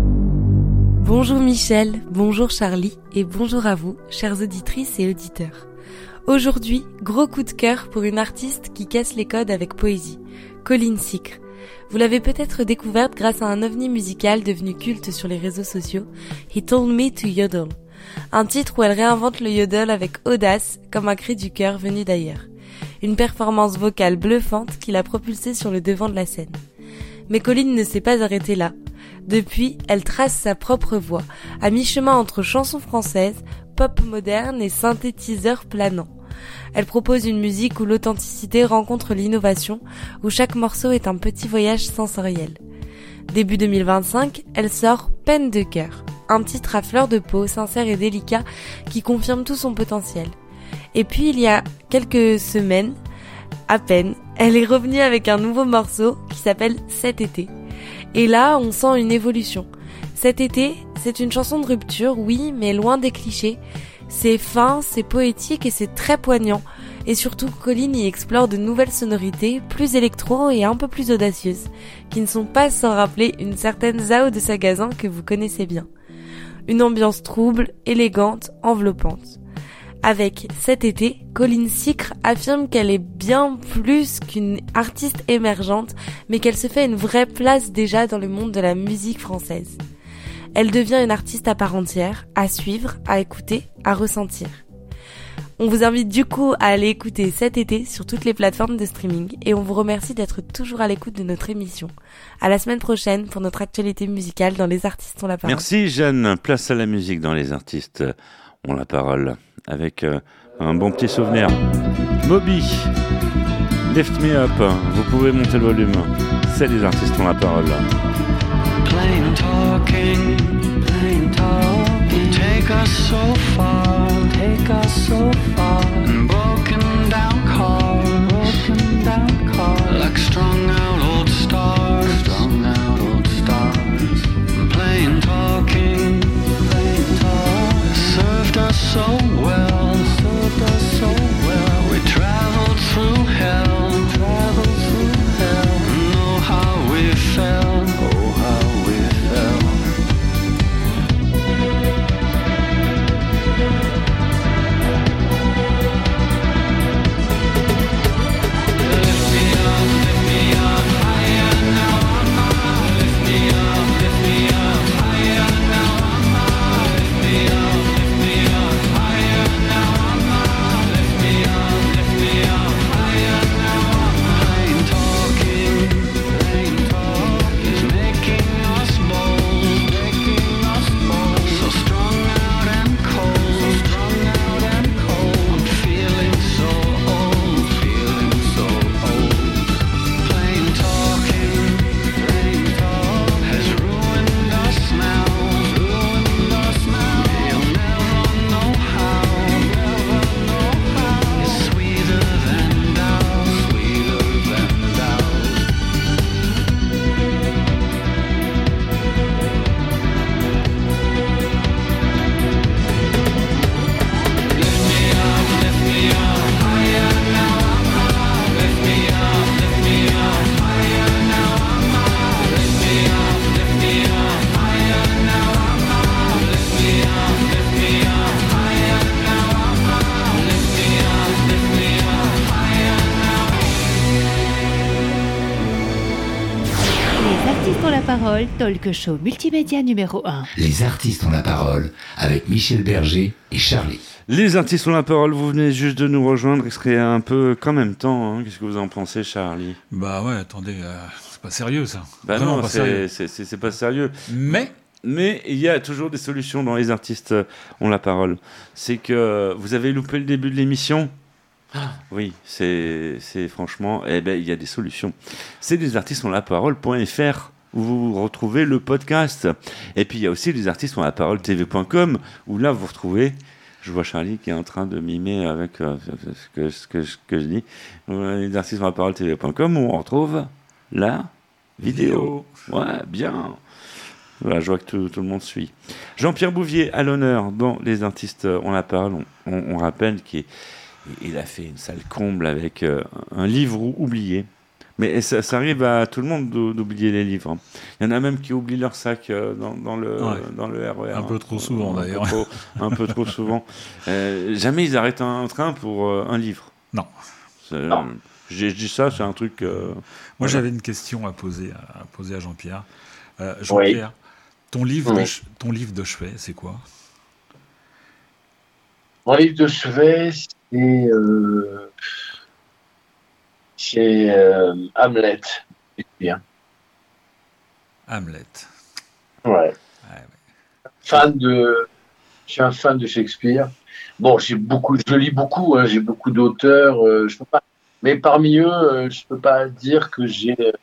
Bonjour Michel, bonjour Charlie et bonjour à vous, chères auditrices et auditeurs. Aujourd'hui, gros coup de cœur pour une artiste qui casse les codes avec poésie, Colline Sicre. Vous l'avez peut-être découverte grâce à un ovni musical devenu culte sur les réseaux sociaux, He Told Me to Yodel. Un titre où elle réinvente le yodel avec audace, comme un cri du cœur venu d'ailleurs. Une performance vocale bluffante qui l'a propulsée sur le devant de la scène. Mais Colline ne s'est pas arrêtée là. Depuis, elle trace sa propre voix, à mi-chemin entre chansons françaises, pop moderne et synthétiseurs planants. Elle propose une musique où l'authenticité rencontre l'innovation, où chaque morceau est un petit voyage sensoriel. Début deux mille vingt-cinq, elle sort Peine de cœur, un titre à fleur de peau, sincère et délicat, qui confirme tout son potentiel. Et puis il y a quelques semaines, à peine, elle est revenue avec un nouveau morceau qui s'appelle Cet été. Et là, on sent une évolution. Cet été, c'est une chanson de rupture, oui, mais loin des clichés. C'est fin, c'est poétique et c'est très poignant. Et surtout, Colline y explore de nouvelles sonorités, plus électro et un peu plus audacieuses, qui ne sont pas sans rappeler une certaine Zao de Sagazan que vous connaissez bien. Une ambiance trouble, élégante, enveloppante. Avec Cet été, Colline Sicre affirme qu'elle est bien plus qu'une artiste émergente, mais qu'elle se fait une vraie place déjà dans le monde de la musique française. Elle devient une artiste à part entière, à suivre, à écouter, à ressentir. On vous invite du coup à aller écouter Cet été sur toutes les plateformes de streaming et on vous remercie d'être toujours à l'écoute de notre émission. À la semaine prochaine pour notre actualité musicale dans Les Artistes ont la parole. Merci Jeanne, place à la musique dans Les Artistes ont la parole. Avec euh, un bon petit souvenir. Moby, Lift Me Up, vous pouvez monter le volume. C'est Les Artistes ont la parole. Plain talking, plain talking, take us so far, take us so far. And broken down cars, broken down cars, like strung out old stars, strung out old stars. Plain talking, plain talking, served us so well, served us so well. We traveled through hell, traveled through hell. Know how we felt, oh how we felt. parole, talk show multimédia numéro un. Les artistes ont la parole avec Michel Berger et Charlie. Les artistes ont la parole, vous venez juste de nous rejoindre, il serait un peu qu'en même temps, hein. Qu'est-ce que vous en pensez, Charlie? Bah ouais, attendez, euh, c'est pas sérieux ça. Bah Vraiment non, pas c'est, sérieux. c'est, c'est, c'est pas sérieux. Mais Mais il y a toujours des solutions dans Les artistes ont la parole. C'est que vous avez loupé le début de l'émission. Oui, c'est, c'est franchement, eh ben, il y a des solutions. C'est les artistes ont la parole point f r où vous retrouvez le podcast. Et puis il y a aussi les artistes ont la parole t v point com où là vous retrouvez. Je vois Charlie qui est en train de mimer avec euh, ce, que, ce, que, ce que je dis. Les artistes ont la parole t v point com où on retrouve la vidéo. vidéo. Ouais, bien. Voilà, je vois que tout, tout le monde suit. Jean-Pierre Bouvier à l'honneur dans Les artistes ont la parole. On, on, on rappelle qu'il il a fait une salle comble avec euh, un livre oublié. Mais ça, ça arrive à tout le monde d'oublier les livres. Hein. Il y en a même qui oublient leur sac euh, dans, dans, le, ouais. dans le R E R. Un peu trop souvent, un d'ailleurs. Peu trop, un peu trop souvent. Euh, jamais ils arrêtent un train pour euh, un livre. Non. non. J'ai dit ça, c'est un truc... Euh, Moi, voilà. j'avais une question à poser à, poser à Jean-Pierre. Euh, Jean-Pierre, oui. ton, livre oui. de, ton livre de chevet, c'est quoi? Mon livre de chevet, c'est... Euh... C'est euh, Hamlet. Bien. Hamlet. Ouais. ouais, ouais. Fan de, je suis un fan de Shakespeare. Bon, j'ai beaucoup, je lis beaucoup. Hein, j'ai beaucoup d'auteurs. Euh, je peux pas, mais parmi eux, euh, je peux pas dire que j'ai, euh,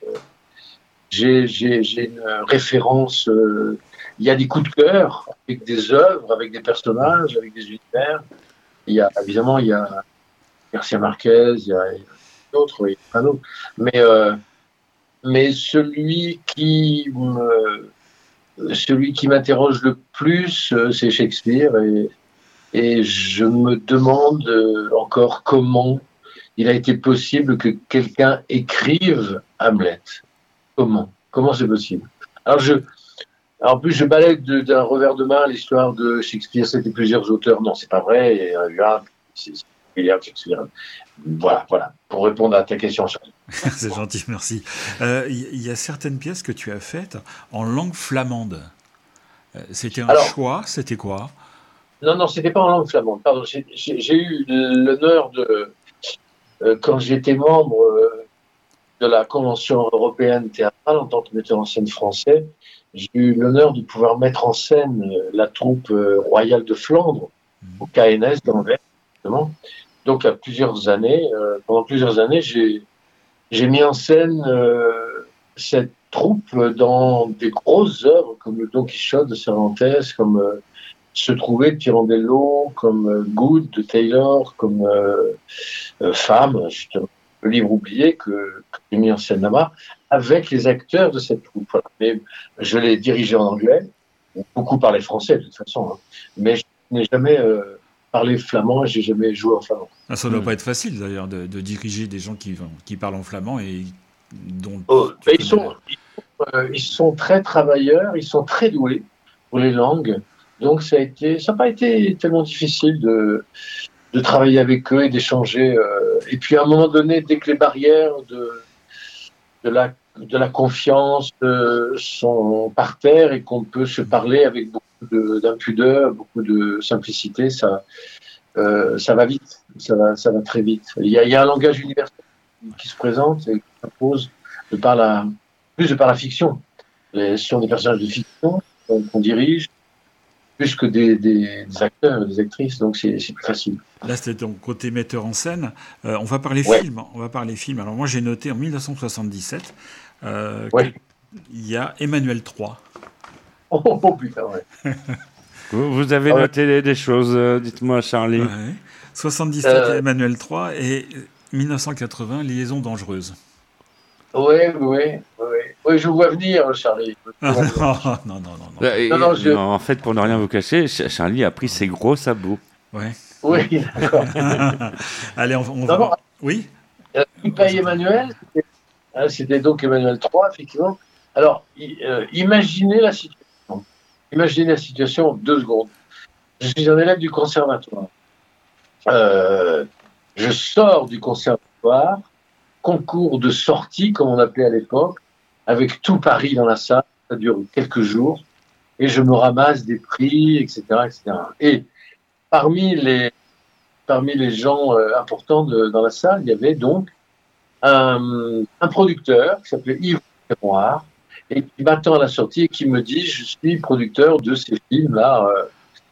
j'ai, j'ai, j'ai une référence. Euh, il y a des coups de cœur avec des œuvres, avec des personnages, avec des univers. Il y a évidemment, il y a Garcia Marquez, il y a d'autres, oui, pas d'autres. Mais, euh, mais celui qui me, celui qui m'interroge le plus, euh, c'est Shakespeare. Et, et je me demande euh, encore comment il a été possible que quelqu'un écrive Hamlet. Comment Comment c'est possible? Alors, je, en plus, je balaye de, d'un revers de main l'histoire de Shakespeare. C'était plusieurs auteurs. Non, c'est pas vrai. Et, euh, là, c'est, c'est William Shakespeare. Voilà, voilà, pour répondre à ta question. C'est gentil, merci. Il euh, y, y a certaines pièces que tu as faites en langue flamande. Euh, c'était un Alors, choix, c'était quoi? Non, non, c'était pas en langue flamande. Pardon, j'ai, j'ai, j'ai eu l'honneur de, euh, quand j'étais membre euh, de la Convention européenne théâtrale en tant que metteur en scène français, j'ai eu l'honneur de pouvoir mettre en scène euh, la troupe euh, royale de Flandre mmh. au K N S d'Anvers, justement. Donc, à plusieurs années, euh, pendant plusieurs années, j'ai, j'ai mis en scène euh, cette troupe dans des grosses œuvres comme le Don Quichotte de Cervantes, comme euh, Se trouver de Pirandello, comme euh, Good de Taylor, comme euh, euh, Femme, justement, le livre oublié que, que j'ai mis en scène là-bas, avec les acteurs de cette troupe. Voilà. Mais je l'ai dirigé en anglais, beaucoup parlaient français de toute façon, hein. Mais je n'ai jamais... Euh, parler flamand, j'ai jamais joué en flamand. Ah, ça ne doit mmh. pas être facile d'ailleurs de, de diriger des gens qui, qui parlent en flamand et dont. Oh, ils, sont, ils, euh, ils sont très travailleurs, ils sont très doués pour les langues, donc ça a été, ça n'a pas été tellement difficile de, de travailler avec eux et d'échanger. Euh, et puis à un moment donné, dès que les barrières de, de la de la confiance euh, sont par terre et qu'on peut se parler avec beaucoup de, d'impudeur, beaucoup de simplicité, ça, euh, ça va vite, ça va, ça va très vite. Il y a, il y a un langage universel qui se présente et qui s'impose de par la, plus de par la fiction. Ce sont des personnages de fiction qu'on, qu'on dirige, plus que des, des, des acteurs, des actrices, donc c'est, c'est plus facile. Là, c'était ton côté metteur en scène. Euh, on va parler ouais. film. On va parler film. Alors moi, j'ai noté en dix-neuf cent soixante-dix-sept, euh, ouais. il y a Emmanuel trois. Oh, oh, oh putain, ouais. vous, vous avez ah, noté ouais. des choses, euh, dites-moi, Charlie. Ouais. soixante-dix-sept, euh... Emmanuel trois et dix-neuf cent quatre-vingts, Liaison dangereuse. Oui, oui, oui. Oui, je vous vois venir, Charlie. non, non, non, non, non. Et, non, non, je... non. En fait, pour ne rien vous cacher, Charlie a pris ses gros sabots. Ouais. Oui, d'accord. Allez, on, on va... Non, oui Il paye Emmanuel, c'était, hein, c'était donc Emmanuel trois, effectivement. Alors, euh, imaginez la situation. Imaginez la situation en deux secondes. Je suis un élève du conservatoire. Euh, je sors du conservatoire, concours de sortie, comme on appelait à l'époque, avec tout Paris dans la salle. Ça dure quelques jours. Et je me ramasse des prix, et cetera, et cetera. Et parmi les, parmi les gens euh, importants de, dans la salle, il y avait donc un, un producteur qui s'appelait Yves Ferroir et qui m'attend à la sortie et qui me dit « Je suis producteur de ces films-là. Euh,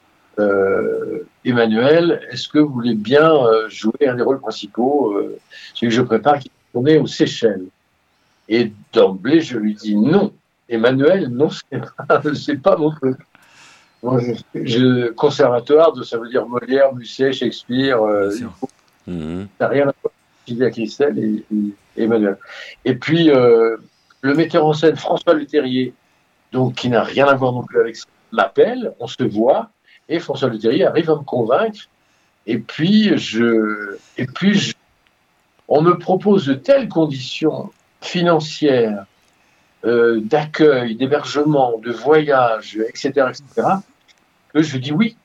euh, Emmanuel, est-ce que vous voulez bien euh, jouer un des rôles principaux euh, celui que je prépare, qui est tourné aux Seychelles ?» Et d'emblée, je lui dis « Non, Emmanuel, non, c'est pas, c'est pas mon truc. » Moi, je, je, conservatoire, de, ça veut dire Molière, Musset, Shakespeare, euh, mmh. Ça n'a rien à voir avec Sylvia Christel et, et, et Emmanuel. Et puis, euh, le metteur en scène François Leterrier, donc qui n'a rien à voir non plus avec ça, m'appelle, on se voit, et François Leterrier arrive à me convaincre. Et puis, je, et puis je, on me propose de telles conditions financières, euh, d'accueil, d'hébergement, de voyage, et cetera, et cetera, que je dis oui.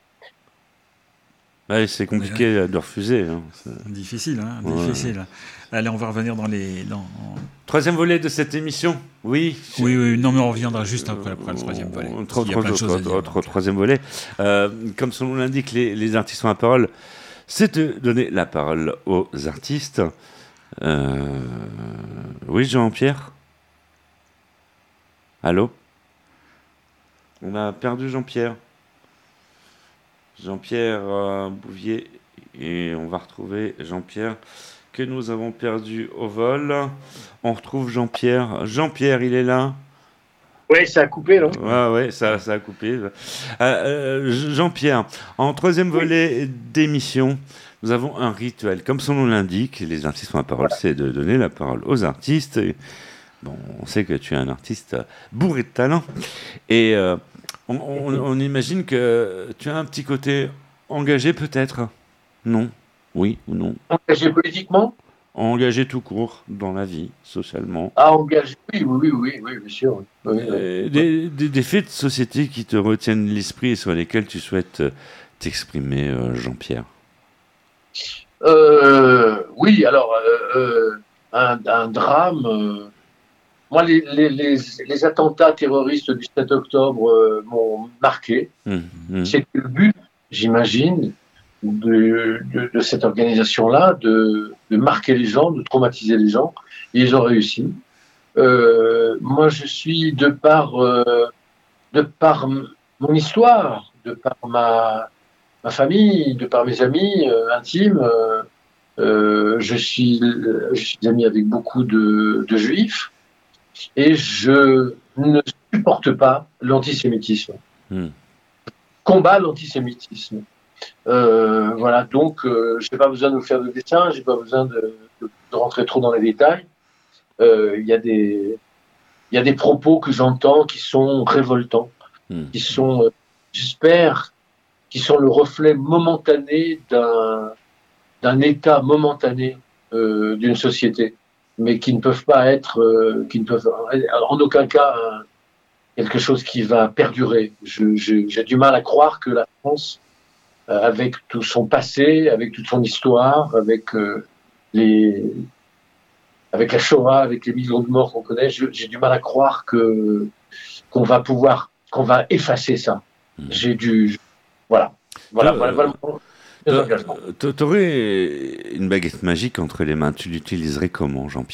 Ouais, c'est compliqué ouais. de refuser. Hein. C'est... Difficile, hein, ouais. difficile. Allez, on va revenir dans les... Dans... Troisième volet de cette émission, oui. Oui, oui, non, mais on reviendra juste après, après le troisième volet. Euh, tro- tro- tro- tro- tro- troisième volet. Euh, comme son nom l'indique, les, les artistes ont la parole. C'est de donner la parole aux artistes. Euh... Oui, Jean-Pierre ? Allô ? On a perdu Jean-Pierre. Jean-Pierre euh, Bouvier. Et on va retrouver Jean-Pierre que nous avons perdu au vol. On retrouve Jean-Pierre. Jean-Pierre, il est là ? Oui, ça a coupé, non ? Ouais, ouais, ça, ça a coupé. Euh, euh, Jean-Pierre, en troisième oui. volet d'émission, nous avons un rituel. Comme son nom l'indique, les artistes ont la parole, voilà. C'est de donner la parole aux artistes. Et, bon, on sait que tu es un artiste bourré de talent. Et euh, on, on, on imagine que tu as un petit côté engagé, peut-être ? Non ? Oui ou non ? Engagé politiquement ? Engagé tout court, dans la vie, socialement. Ah, engagé, oui, oui, oui, oui, bien sûr. Oui, oui, oui. Des, des, des faits de société qui te retiennent l'esprit et sur lesquels tu souhaites t'exprimer, euh, Jean-Pierre ? euh, Oui, alors, euh, euh, un, un drame... Euh, moi, les, les, les, les attentats terroristes du sept octobre euh, m'ont marqué. Mmh, mmh. C'est le but, j'imagine, De, de, de cette organisation-là, de, de marquer les gens, de traumatiser les gens, et ils ont réussi. Euh, moi, je suis, de par, euh, de par mon histoire, de par ma, ma famille, de par mes amis euh, intimes, euh, euh, je, suis, je suis ami avec beaucoup de, de juifs, et je ne supporte pas l'antisémitisme. Mmh. Combat l'antisémitisme. Euh, voilà, donc euh, je n'ai pas besoin de vous faire de dessin, je n'ai pas besoin de, de, de rentrer trop dans les détails. Il euh, y a des, il y a des propos que j'entends qui sont révoltants, mmh. qui sont, euh, j'espère, qui sont le reflet momentané d'un, d'un état momentané euh, d'une société, mais qui ne peuvent pas être, euh, qui ne peuvent en aucun cas hein, quelque chose qui va perdurer. Je, je, j'ai du mal à croire que la France, avec tout son passé, avec toute son histoire, avec euh, les, avec la Shoah, avec les millions de morts qu'on connaît, je, j'ai du mal à croire que qu'on va pouvoir, qu'on va effacer ça. Mmh. J'ai du, voilà, voilà, euh, voilà, voilà. Tu aurais une baguette magique entre les mains, tu l'utiliserais comment, Jean-Pierre ?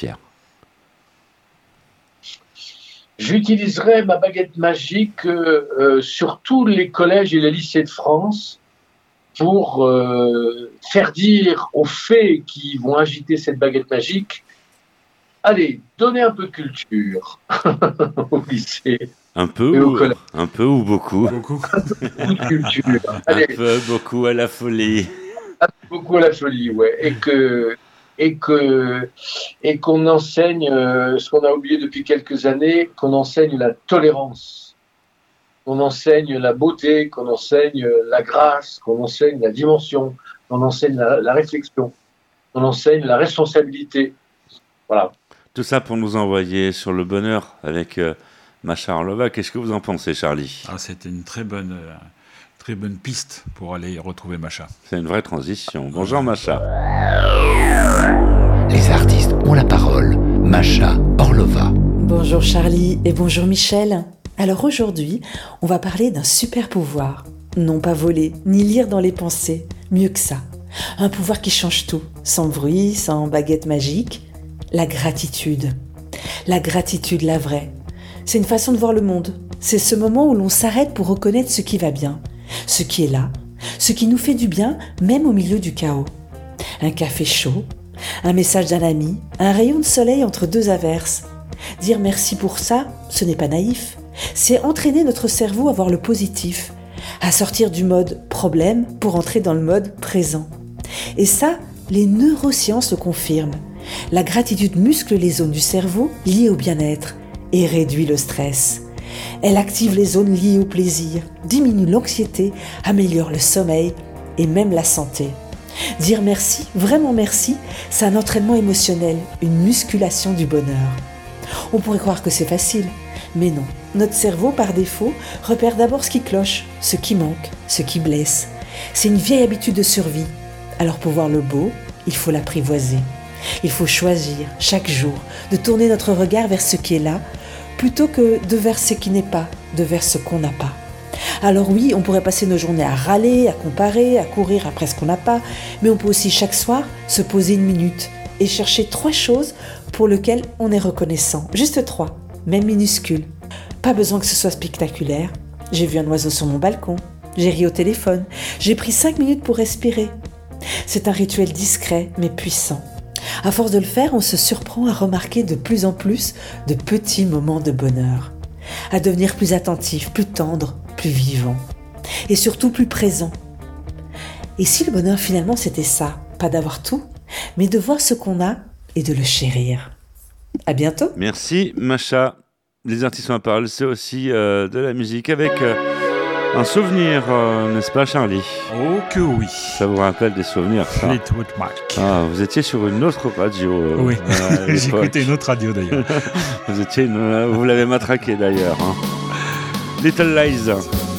J'utiliserais ma baguette magique euh, euh, sur tous les collèges et les lycées de France, pour euh, faire dire aux fées qui vont agiter cette baguette magique, allez, donnez un peu de culture au lycée. Un peu, ou, un peu ou beaucoup Beaucoup. Beaucoup de culture. Allez. Un peu, beaucoup à la folie. Beaucoup à la folie, ouais. Et que, et que, et qu'on enseigne euh, ce qu'on a oublié depuis quelques années, qu'on enseigne la tolérance. Qu'on enseigne la beauté, qu'on enseigne la grâce, qu'on enseigne la dimension, qu'on enseigne la, la réflexion, qu'on enseigne la responsabilité. Voilà. Tout ça pour nous envoyer sur le bonheur avec euh, Macha Orlova. Qu'est-ce que vous en pensez, Charlie ? Ah, c'était une très bonne, euh, très bonne piste pour aller retrouver Macha. C'est une vraie transition. Bonjour, Macha. Les artistes ont la parole. Macha Orlova. Bonjour Charlie et bonjour Michel. Alors aujourd'hui, on va parler d'un super pouvoir. Non pas voler, ni lire dans les pensées, mieux que ça. Un pouvoir qui change tout, sans bruit, sans baguette magique. La gratitude. La gratitude, la vraie. C'est une façon de voir le monde. C'est ce moment où l'on s'arrête pour reconnaître ce qui va bien, ce qui est là, ce qui nous fait du bien, même au milieu du chaos. Un café chaud, un message d'un ami, un rayon de soleil entre deux averses. Dire merci pour ça, ce n'est pas naïf. C'est entraîner notre cerveau à voir le positif, à sortir du mode problème pour entrer dans le mode présent. Et ça, les neurosciences le confirment. La gratitude muscle les zones du cerveau liées au bien-être et réduit le stress. Elle active les zones liées au plaisir, diminue l'anxiété, améliore le sommeil et même la santé. Dire merci, vraiment merci, c'est un entraînement émotionnel, une musculation du bonheur. On pourrait croire que c'est facile, mais non. Notre cerveau, par défaut, repère d'abord ce qui cloche, ce qui manque, ce qui blesse. C'est une vieille habitude de survie. Alors pour voir le beau, il faut l'apprivoiser. Il faut choisir, chaque jour, de tourner notre regard vers ce qui est là, plutôt que de vers ce qui n'est pas, de vers ce qu'on n'a pas. Alors oui, on pourrait passer nos journées à râler, à comparer, à courir après ce qu'on n'a pas, mais on peut aussi chaque soir se poser une minute et chercher trois choses pour lesquelles on est reconnaissant. Juste trois, même minuscules. Pas besoin que ce soit spectaculaire. J'ai vu un oiseau sur mon balcon, j'ai ri au téléphone, j'ai pris cinq minutes pour respirer. C'est un rituel discret mais puissant. À force de le faire, on se surprend à remarquer de plus en plus de petits moments de bonheur, à devenir plus attentif, plus tendre, plus vivant et surtout plus présent. Et si le bonheur finalement c'était ça, pas d'avoir tout, mais de voir ce qu'on a et de le chérir. À bientôt. Merci Macha. Les artistes en la parole, c'est aussi euh, de la musique avec euh, un souvenir, euh, n'est-ce pas Charlie? Oh que oui. Ça vous rappelle des souvenirs, ça? Fleetwood Mac. Ah, vous étiez sur une autre radio. Euh, oui, euh, j'écoutais une autre radio d'ailleurs. vous étiez une, vous l'avez matraqué d'ailleurs. Hein. Little Lies.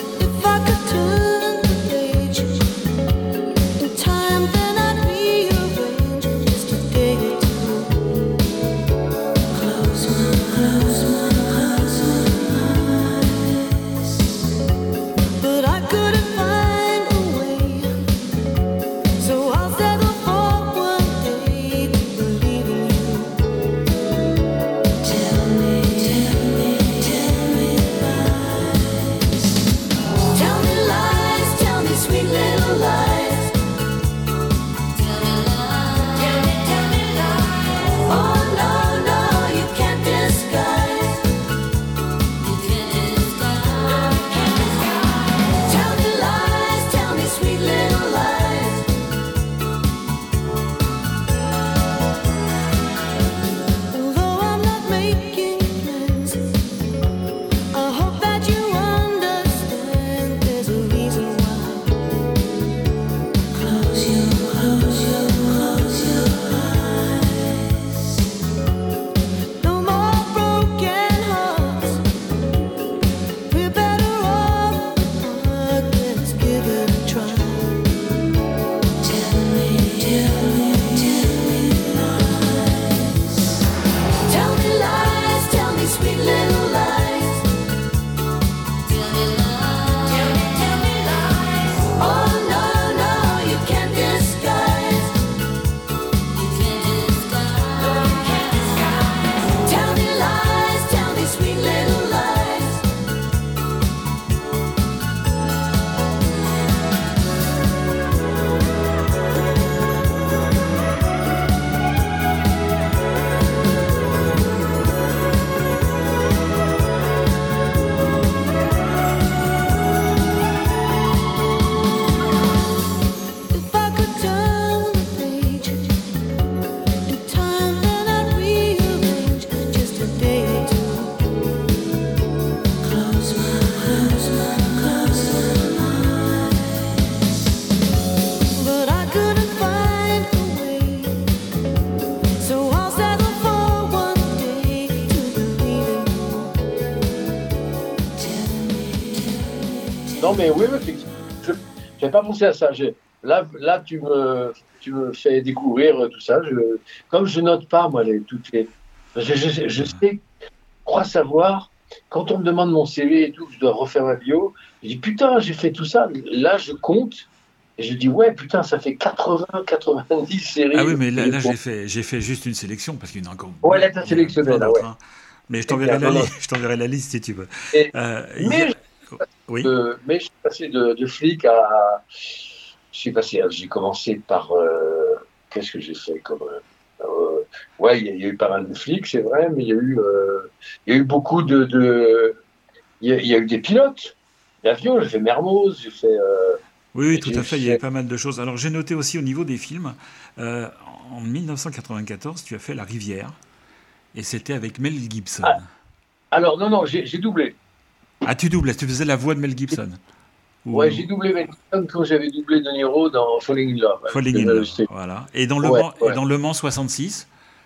Non, mais oui, effectivement. Je n'avais pas pensé à ça. Je, là, là tu, me, tu me fais découvrir tout ça. Je, comme je note pas, moi, les, toutes les. Je, je, je sais crois savoir, quand on me demande mon C V et tout, que je dois refaire ma bio, je dis putain, j'ai fait tout ça. Là, je compte et je dis ouais, putain, ça fait quatre-vingts, quatre-vingt-dix séries. Ah oui, mais là, là j'ai fait, j'ai fait juste une sélection parce qu'il y en a encore. Ouais, là, t'as sélectionné, là, ouais. Hein. Mais je t'enverrai, la li- je t'enverrai la liste si tu veux. Et, euh, mais, a... je oui. de, mais je suis passé de, de flic à. Je suis passé. J'ai commencé par. Euh, qu'est-ce que j'ai fait comme. Euh, ouais, il y, y a eu pas mal de flics, c'est vrai, mais il y a eu. Euh, il y a eu beaucoup de. de il y, y a eu des pilotes d'avion. J'ai fait Mermoz, j'ai fait. Euh, oui, oui, tout à fait. Il y avait pas mal de choses. Alors, j'ai noté aussi au niveau des films. Euh, en dix-neuf cent quatre-vingt-quatorze, tu as fait La Rivière. Et c'était avec Mel Gibson. Ah, alors, non, non, j'ai, j'ai doublé. Ah, tu doublais, tu faisais la voix de Mel Gibson. Ou... Ouais, j'ai doublé Mel Gibson quand j'avais doublé De Niro dans Falling in Love. Falling in Love, euh, voilà. Et dans, le ouais, Mans, ouais. et dans Le Mans soixante-six.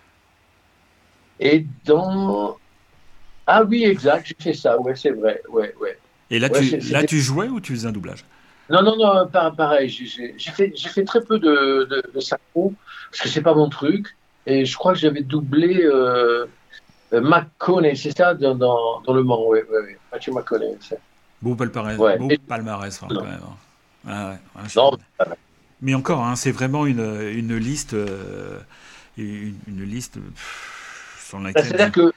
Et dans... Ah oui, exact, j'ai fait ça, ouais, c'est vrai, ouais, ouais. Et là, ouais, tu, c'est, c'est là des... tu jouais ou tu faisais un doublage? Non, non, non, pas pareil. J'ai, j'ai, fait, j'ai fait très peu de, de, de synchro, parce que c'est pas mon truc. Et je crois que j'avais doublé... Euh... McConaughey, c'est ça, dans, dans, dans Le Mans, oui, oui, oui. Matthew McConaughey, c'est. Beau palmarès, ouais. beau Et... palmarès hein, quand même. Ah, ouais, ouais, non, je... Mais encore, hein, c'est vraiment une, une liste, euh, une, une liste pff, sur laquelle... C'est-à-dire que...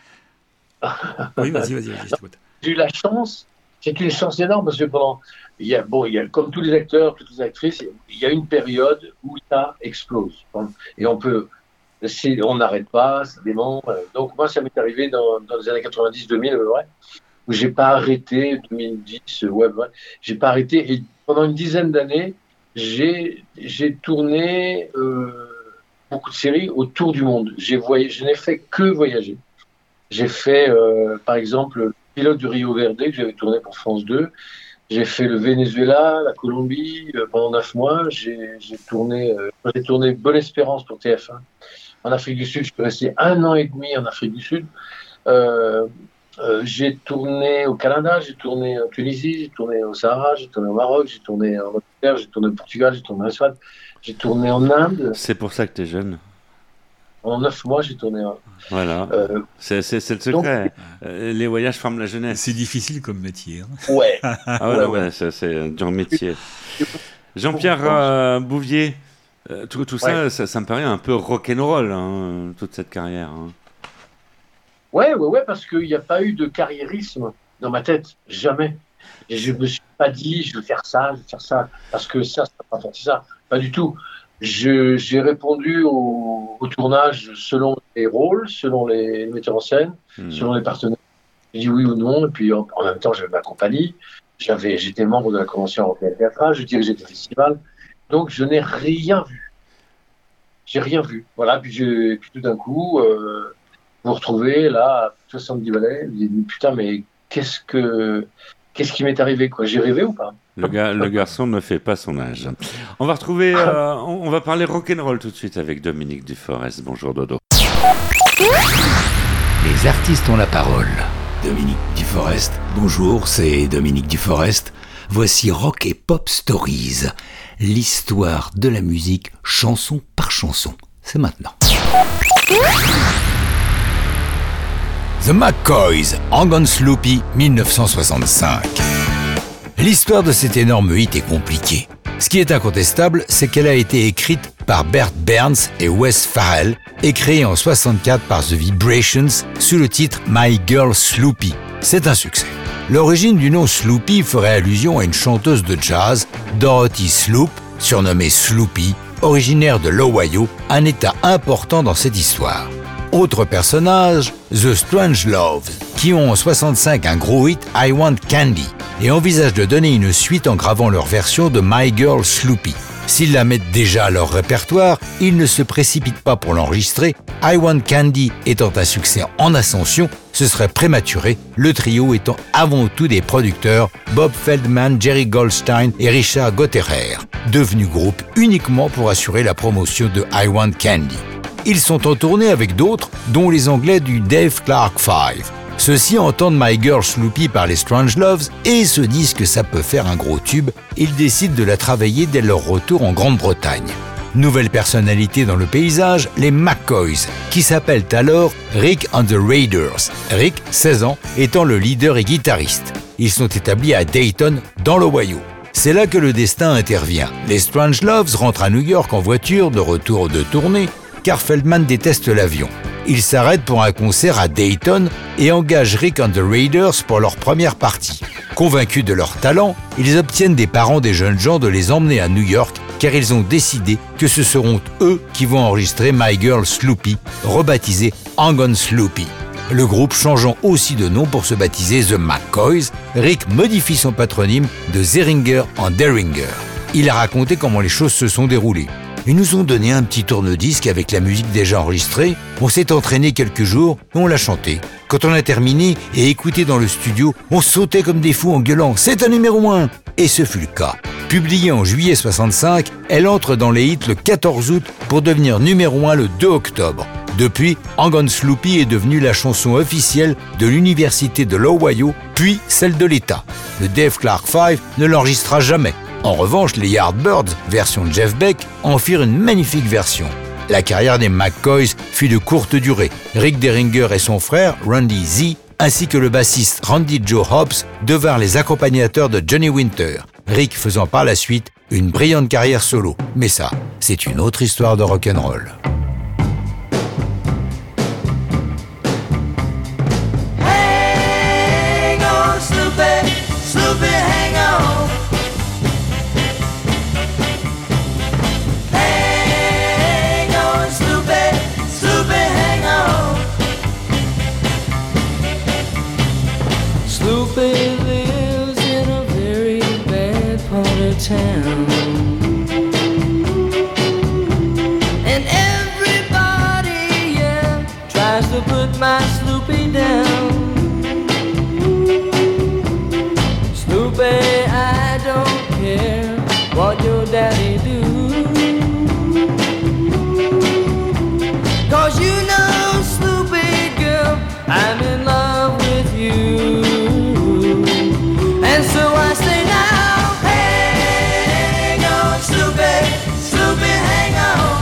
oui, vas-y, vas-y, vas-y, je t'écoute. J'ai eu la chance, c'est une chance énorme, parce que pendant... Il y a, bon, il y a, comme tous les acteurs, toutes les actrices, il y a une période où ça explose. Et on peut... C'est, on n'arrête pas, c'est dément. Donc moi, ça m'est arrivé dans, dans les années quatre-vingt-dix deux mille, ouais, où j'ai pas arrêté, deux mille dix, ouais, ouais, j'ai pas arrêté. Et pendant une dizaine d'années, j'ai, j'ai tourné euh, beaucoup de séries autour du monde. J'ai voyagé, je n'ai fait que voyager. J'ai fait, euh, par exemple, le pilote du Rio Verde que j'avais tourné pour France deux. J'ai fait le Venezuela, la Colombie euh, pendant neuf mois. J'ai, j'ai tourné, euh, j'ai tourné Bonne Espérance pour T F un. En Afrique du Sud, je suis resté un an et demi en Afrique du Sud. Euh, euh, j'ai tourné au Canada, j'ai tourné en Tunisie, j'ai tourné au Sahara, j'ai tourné au Maroc, j'ai tourné en Angleterre, j'ai tourné au Portugal, j'ai tourné en Espagne, j'ai tourné en Inde. C'est pour ça que tu es jeune. En neuf mois, j'ai tourné en... Voilà, euh, c'est, c'est, c'est le secret. Donc, euh, les voyages forment la jeunesse. C'est difficile comme métier. Hein. Ouais. ah ouais, ouais, ouais. C'est, c'est un dur métier. Jean-Pierre euh, Bouvier, euh, tout, tout ça, ouais. ça, ça me paraît un peu rock'n'roll, hein, toute cette carrière. Hein. Ouais, ouais, ouais, parce qu'il n'y a pas eu de carriérisme dans ma tête, jamais. Et je ne me suis pas dit, je vais faire ça, je vais faire ça, parce que ça, ça va pas faire ça. Pas du tout. Je, j'ai répondu au, au tournage selon les rôles, selon les metteurs en scène, mmh. selon les partenaires. J'ai dit oui ou non, et puis en, en même temps, j'avais ma compagnie. J'avais, j'étais membre de la Convention européenne théâtrale, je dirigeais des festivals. Donc, je n'ai rien vu. J'ai rien vu. Voilà, puis, je, puis tout d'un coup, euh, vous retrouvez là, à soixante-dix balais, vous dites, putain, mais qu'est-ce que, qu'est-ce qui m'est arrivé, quoi? J'ai rêvé ou pas? Le, gars, le garçon ne fait pas son âge. On va retrouver, euh, on, on va parler rock'n'roll tout de suite avec Dominique Duforest. Bonjour Dodo. Les artistes ont la parole. Dominique Duforest. Bonjour, c'est Dominique Duforest. Voici Rock et Pop Stories, l'histoire de la musique chanson par chanson. C'est maintenant. The McCoys, Hang on Sloopy, dix-neuf cent soixante-cinq. L'histoire de cet énorme hit est compliquée. Ce qui est incontestable, c'est qu'elle a été écrite par Bert Berns et Wes Farrell et créée en soixante-quatre par The Vibrations sous le titre My Girl Sloopy. C'est un succès. L'origine du nom Sloopy ferait allusion à une chanteuse de jazz, Dorothy Sloop, surnommée Sloopy, originaire de l'Ohio, un état important dans cette histoire. Autre personnage, The Strangeloves, qui ont en soixante-cinq un gros hit I Want Candy et envisagent de donner une suite en gravant leur version de My Girl Sloopy. S'ils la mettent déjà à leur répertoire, ils ne se précipitent pas pour l'enregistrer. I Want Candy étant un succès en ascension, ce serait prématuré, le trio étant avant tout des producteurs Bob Feldman, Jerry Goldstein et Richard Gotterer, devenus groupe uniquement pour assurer la promotion de I Want Candy. Ils sont en tournée avec d'autres, dont les Anglais du Dave Clark Five. Ceux-ci entendent My Girl Sloopy par les Strangeloves et se disent que ça peut faire un gros tube. Ils décident de la travailler dès leur retour en Grande-Bretagne. Nouvelle personnalité dans le paysage, les McCoys, qui s'appellent alors Rick and the Raiders. Rick, seize ans, étant le leader et guitariste. Ils sont établis à Dayton, dans l'Ohio. C'est là que le destin intervient. Les Strangeloves rentrent à New York en voiture de retour de tournée, car Feldman déteste l'avion. Ils s'arrêtent pour un concert à Dayton et engagent Rick and the Raiders pour leur première partie. Convaincus de leur talent, ils obtiennent des parents des jeunes gens de les emmener à New York, car ils ont décidé que ce seront eux qui vont enregistrer My Girl Sloopy, rebaptisé Hang On Sloopy. Le groupe changeant aussi de nom pour se baptiser The McCoys, Rick modifie son patronyme de Zeringer en Deringer. Il a raconté comment les choses se sont déroulées. Ils nous ont donné un petit tourne-disque avec la musique déjà enregistrée, on s'est entraîné quelques jours et on l'a chanté. Quand on a terminé et écouté dans le studio, on sautait comme des fous en gueulant « C'est un numéro un !» Et ce fut le cas. Publiée en juillet soixante-cinq, elle entre dans les hits le quatorze août pour devenir numéro un le deux octobre. Depuis, Hang On Sloopy est devenue la chanson officielle de l'université de l'Ohio, puis celle de l'État. Le Dave Clark cinq ne l'enregistra jamais. En revanche, les Yardbirds, version Jeff Beck, en firent une magnifique version. La carrière des McCoys fut de courte durée. Rick Derringer et son frère, Randy Z, ainsi que le bassiste Randy Joe Hobbs, devinrent les accompagnateurs de Johnny Winter. Rick faisant par la suite une brillante carrière solo. Mais ça, c'est une autre histoire de rock'n'roll. Hang on, Sloopy, Sloopy, hang on. Hang on, Sloopy, Sloopy, hang on. Sloopy lives in a very bad part of town. And everybody, yeah, tries to put my Sloopy down. Sloopy, I don't care what your daddy do, 'cause you know, Sloopy girl, I'm in love with you. And so I say now, hang on, Sloopy, Sloopy, hang on.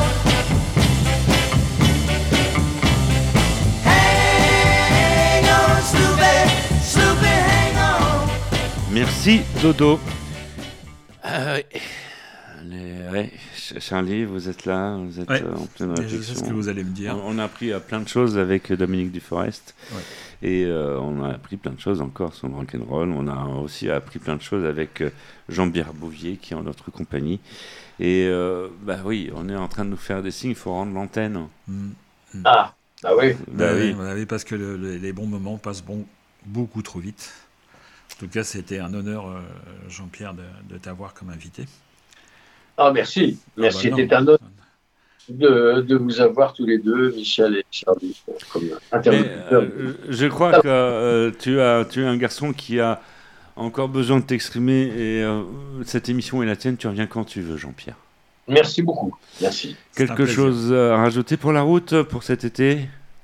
Hang on, Sloopy, Sloopy, hang on. Merci Dodo. Euh, les, ouais, Charlie, vous êtes là, vous êtes ouais. euh, en pleine réflexion. Je sais ce que vous allez me dire. On, on a appris euh, plein de choses avec Dominique Duforest. Ouais. Et euh, on a appris plein de choses encore sur le rock'n'roll. On a aussi appris plein de choses avec euh, Jean-Pierre Bouvier qui est en notre compagnie. Et euh, bah oui, on est en train de nous faire des signes, il faut rendre l'antenne. Mmh. Ah, ah oui. Bah oui, oui. oui, parce que le, le, les bons moments passent bon, beaucoup trop vite. En tout cas, c'était un honneur, euh, Jean-Pierre, de, de t'avoir comme invité. Ah, merci. Merci. Ah bah C'était un honneur de, de vous avoir tous les deux, Michel et Charlie, comme interlocuteurs. Euh, je crois que euh, tu, as, tu es un garçon qui a encore besoin de t'exprimer et euh, cette émission est la tienne. Tu reviens quand tu veux, Jean-Pierre. Merci beaucoup. Merci. Quelque chose à rajouter pour la route, pour cet été ?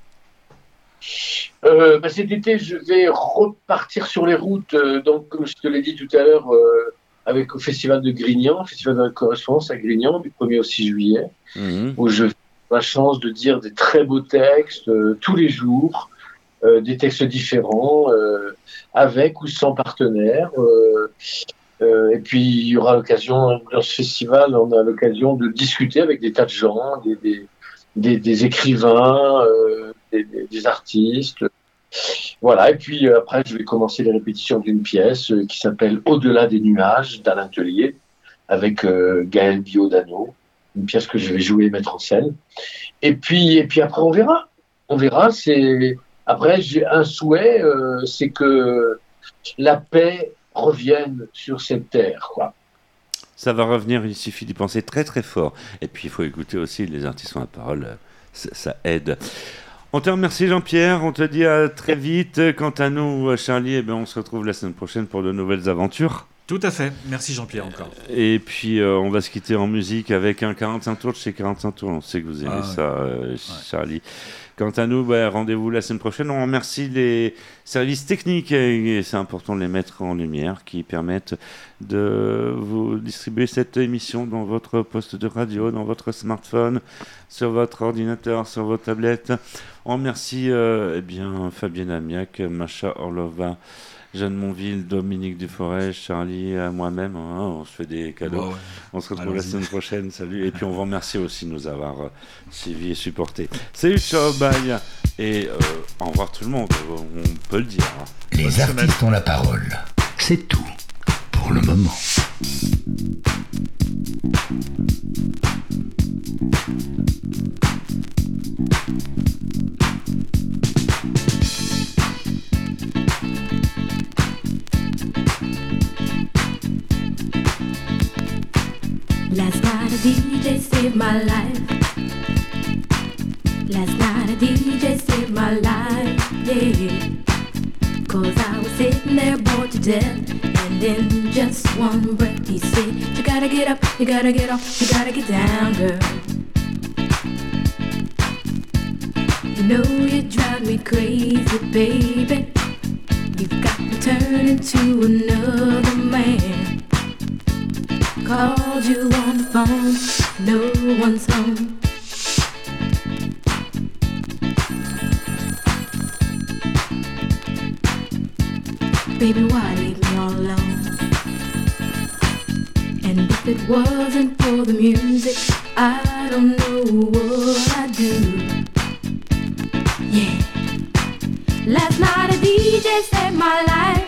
Euh, bah cet été, je vais repartir sur les routes. Euh, donc, comme je te l'ai dit tout à l'heure, euh, avec au Festival de Grignan, Festival de la correspondance à Grignan, du premier au six juillet, mmh. où je fais la chance de dire des très beaux textes euh, tous les jours, euh, des textes différents, euh, avec ou sans partenaire. Euh, euh, et puis, il y aura l'occasion, dans ce festival, on a l'occasion de discuter avec des tas de gens, des, des, des, des écrivains, euh, Des, des, des artistes, voilà. Et puis euh, après, je vais commencer les répétitions d'une pièce euh, qui s'appelle Au-delà des nuages d'Alain Tellier avec euh, Gaël Biodano, une pièce que je vais jouer et mettre en scène. Et puis, et puis après, on verra. On verra. C'est après, j'ai un souhait, euh, c'est que la paix revienne sur cette terre, quoi. Ça va revenir. Il suffit d'y penser très très fort. Et puis, il faut écouter aussi les artistes à la parole. Ça, ça aide. On te remercie Jean-Pierre, on te dit à très vite. Quant à nous, Charlie, eh bien, on se retrouve la semaine prochaine pour de nouvelles aventures. Tout Tout à fait. Merci Jean-Pierre encore. Et puis euh, on va se quitter en musique avec un quarante-cinq tours de chez quarante-cinq tours. On sait que vous aimez ah, ça, euh, ouais. Charlie. Quant à nous, bah, rendez-vous la semaine prochaine. On remercie les services techniques, et c'est important de les mettre en lumière, qui permettent de vous distribuer cette émission dans votre poste de radio, dans votre smartphone, sur votre ordinateur, sur vos tablettes. On remercie euh, eh bien, Fabienne Amiac, Macha Orlova, Jeanne Monville, Dominique Duforest, Charlie, moi-même, hein, on se fait des cadeaux. Oh ouais. On se retrouve Allons-y. La semaine prochaine, salut. Et puis on vous remercie aussi de nous avoir euh, suivis et supportés. Salut, ciao, bye. Et euh, au revoir tout le monde, on peut le dire. Hein. Les Bonne artistes semaine. Ont la parole. C'est tout pour le moment. Last night a D J saved my life. Last night a D J saved my life, yeah. Cause I was sitting there bored to death, and in just one breath he said, you gotta get up, you gotta get off, you gotta get down, girl. You know you drive me crazy, baby. You've got me turning to another man. Called you on the phone, no one's home. Baby, why leave me all alone? And if it wasn't for the music, I don't know what I'd do. Yeah. Last night a D J saved my life.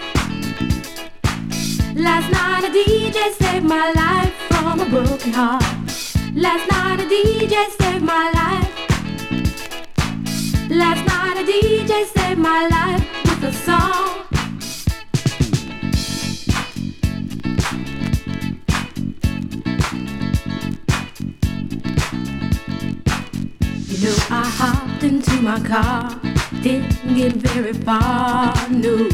Last night a D J saved my life from a broken heart. Last night a D J saved my life. Last night a D J saved my life with a song. You know I hopped into my car, didn't get very far, no.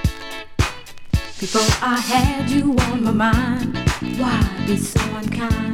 Before I had you on my mind, why be so unkind?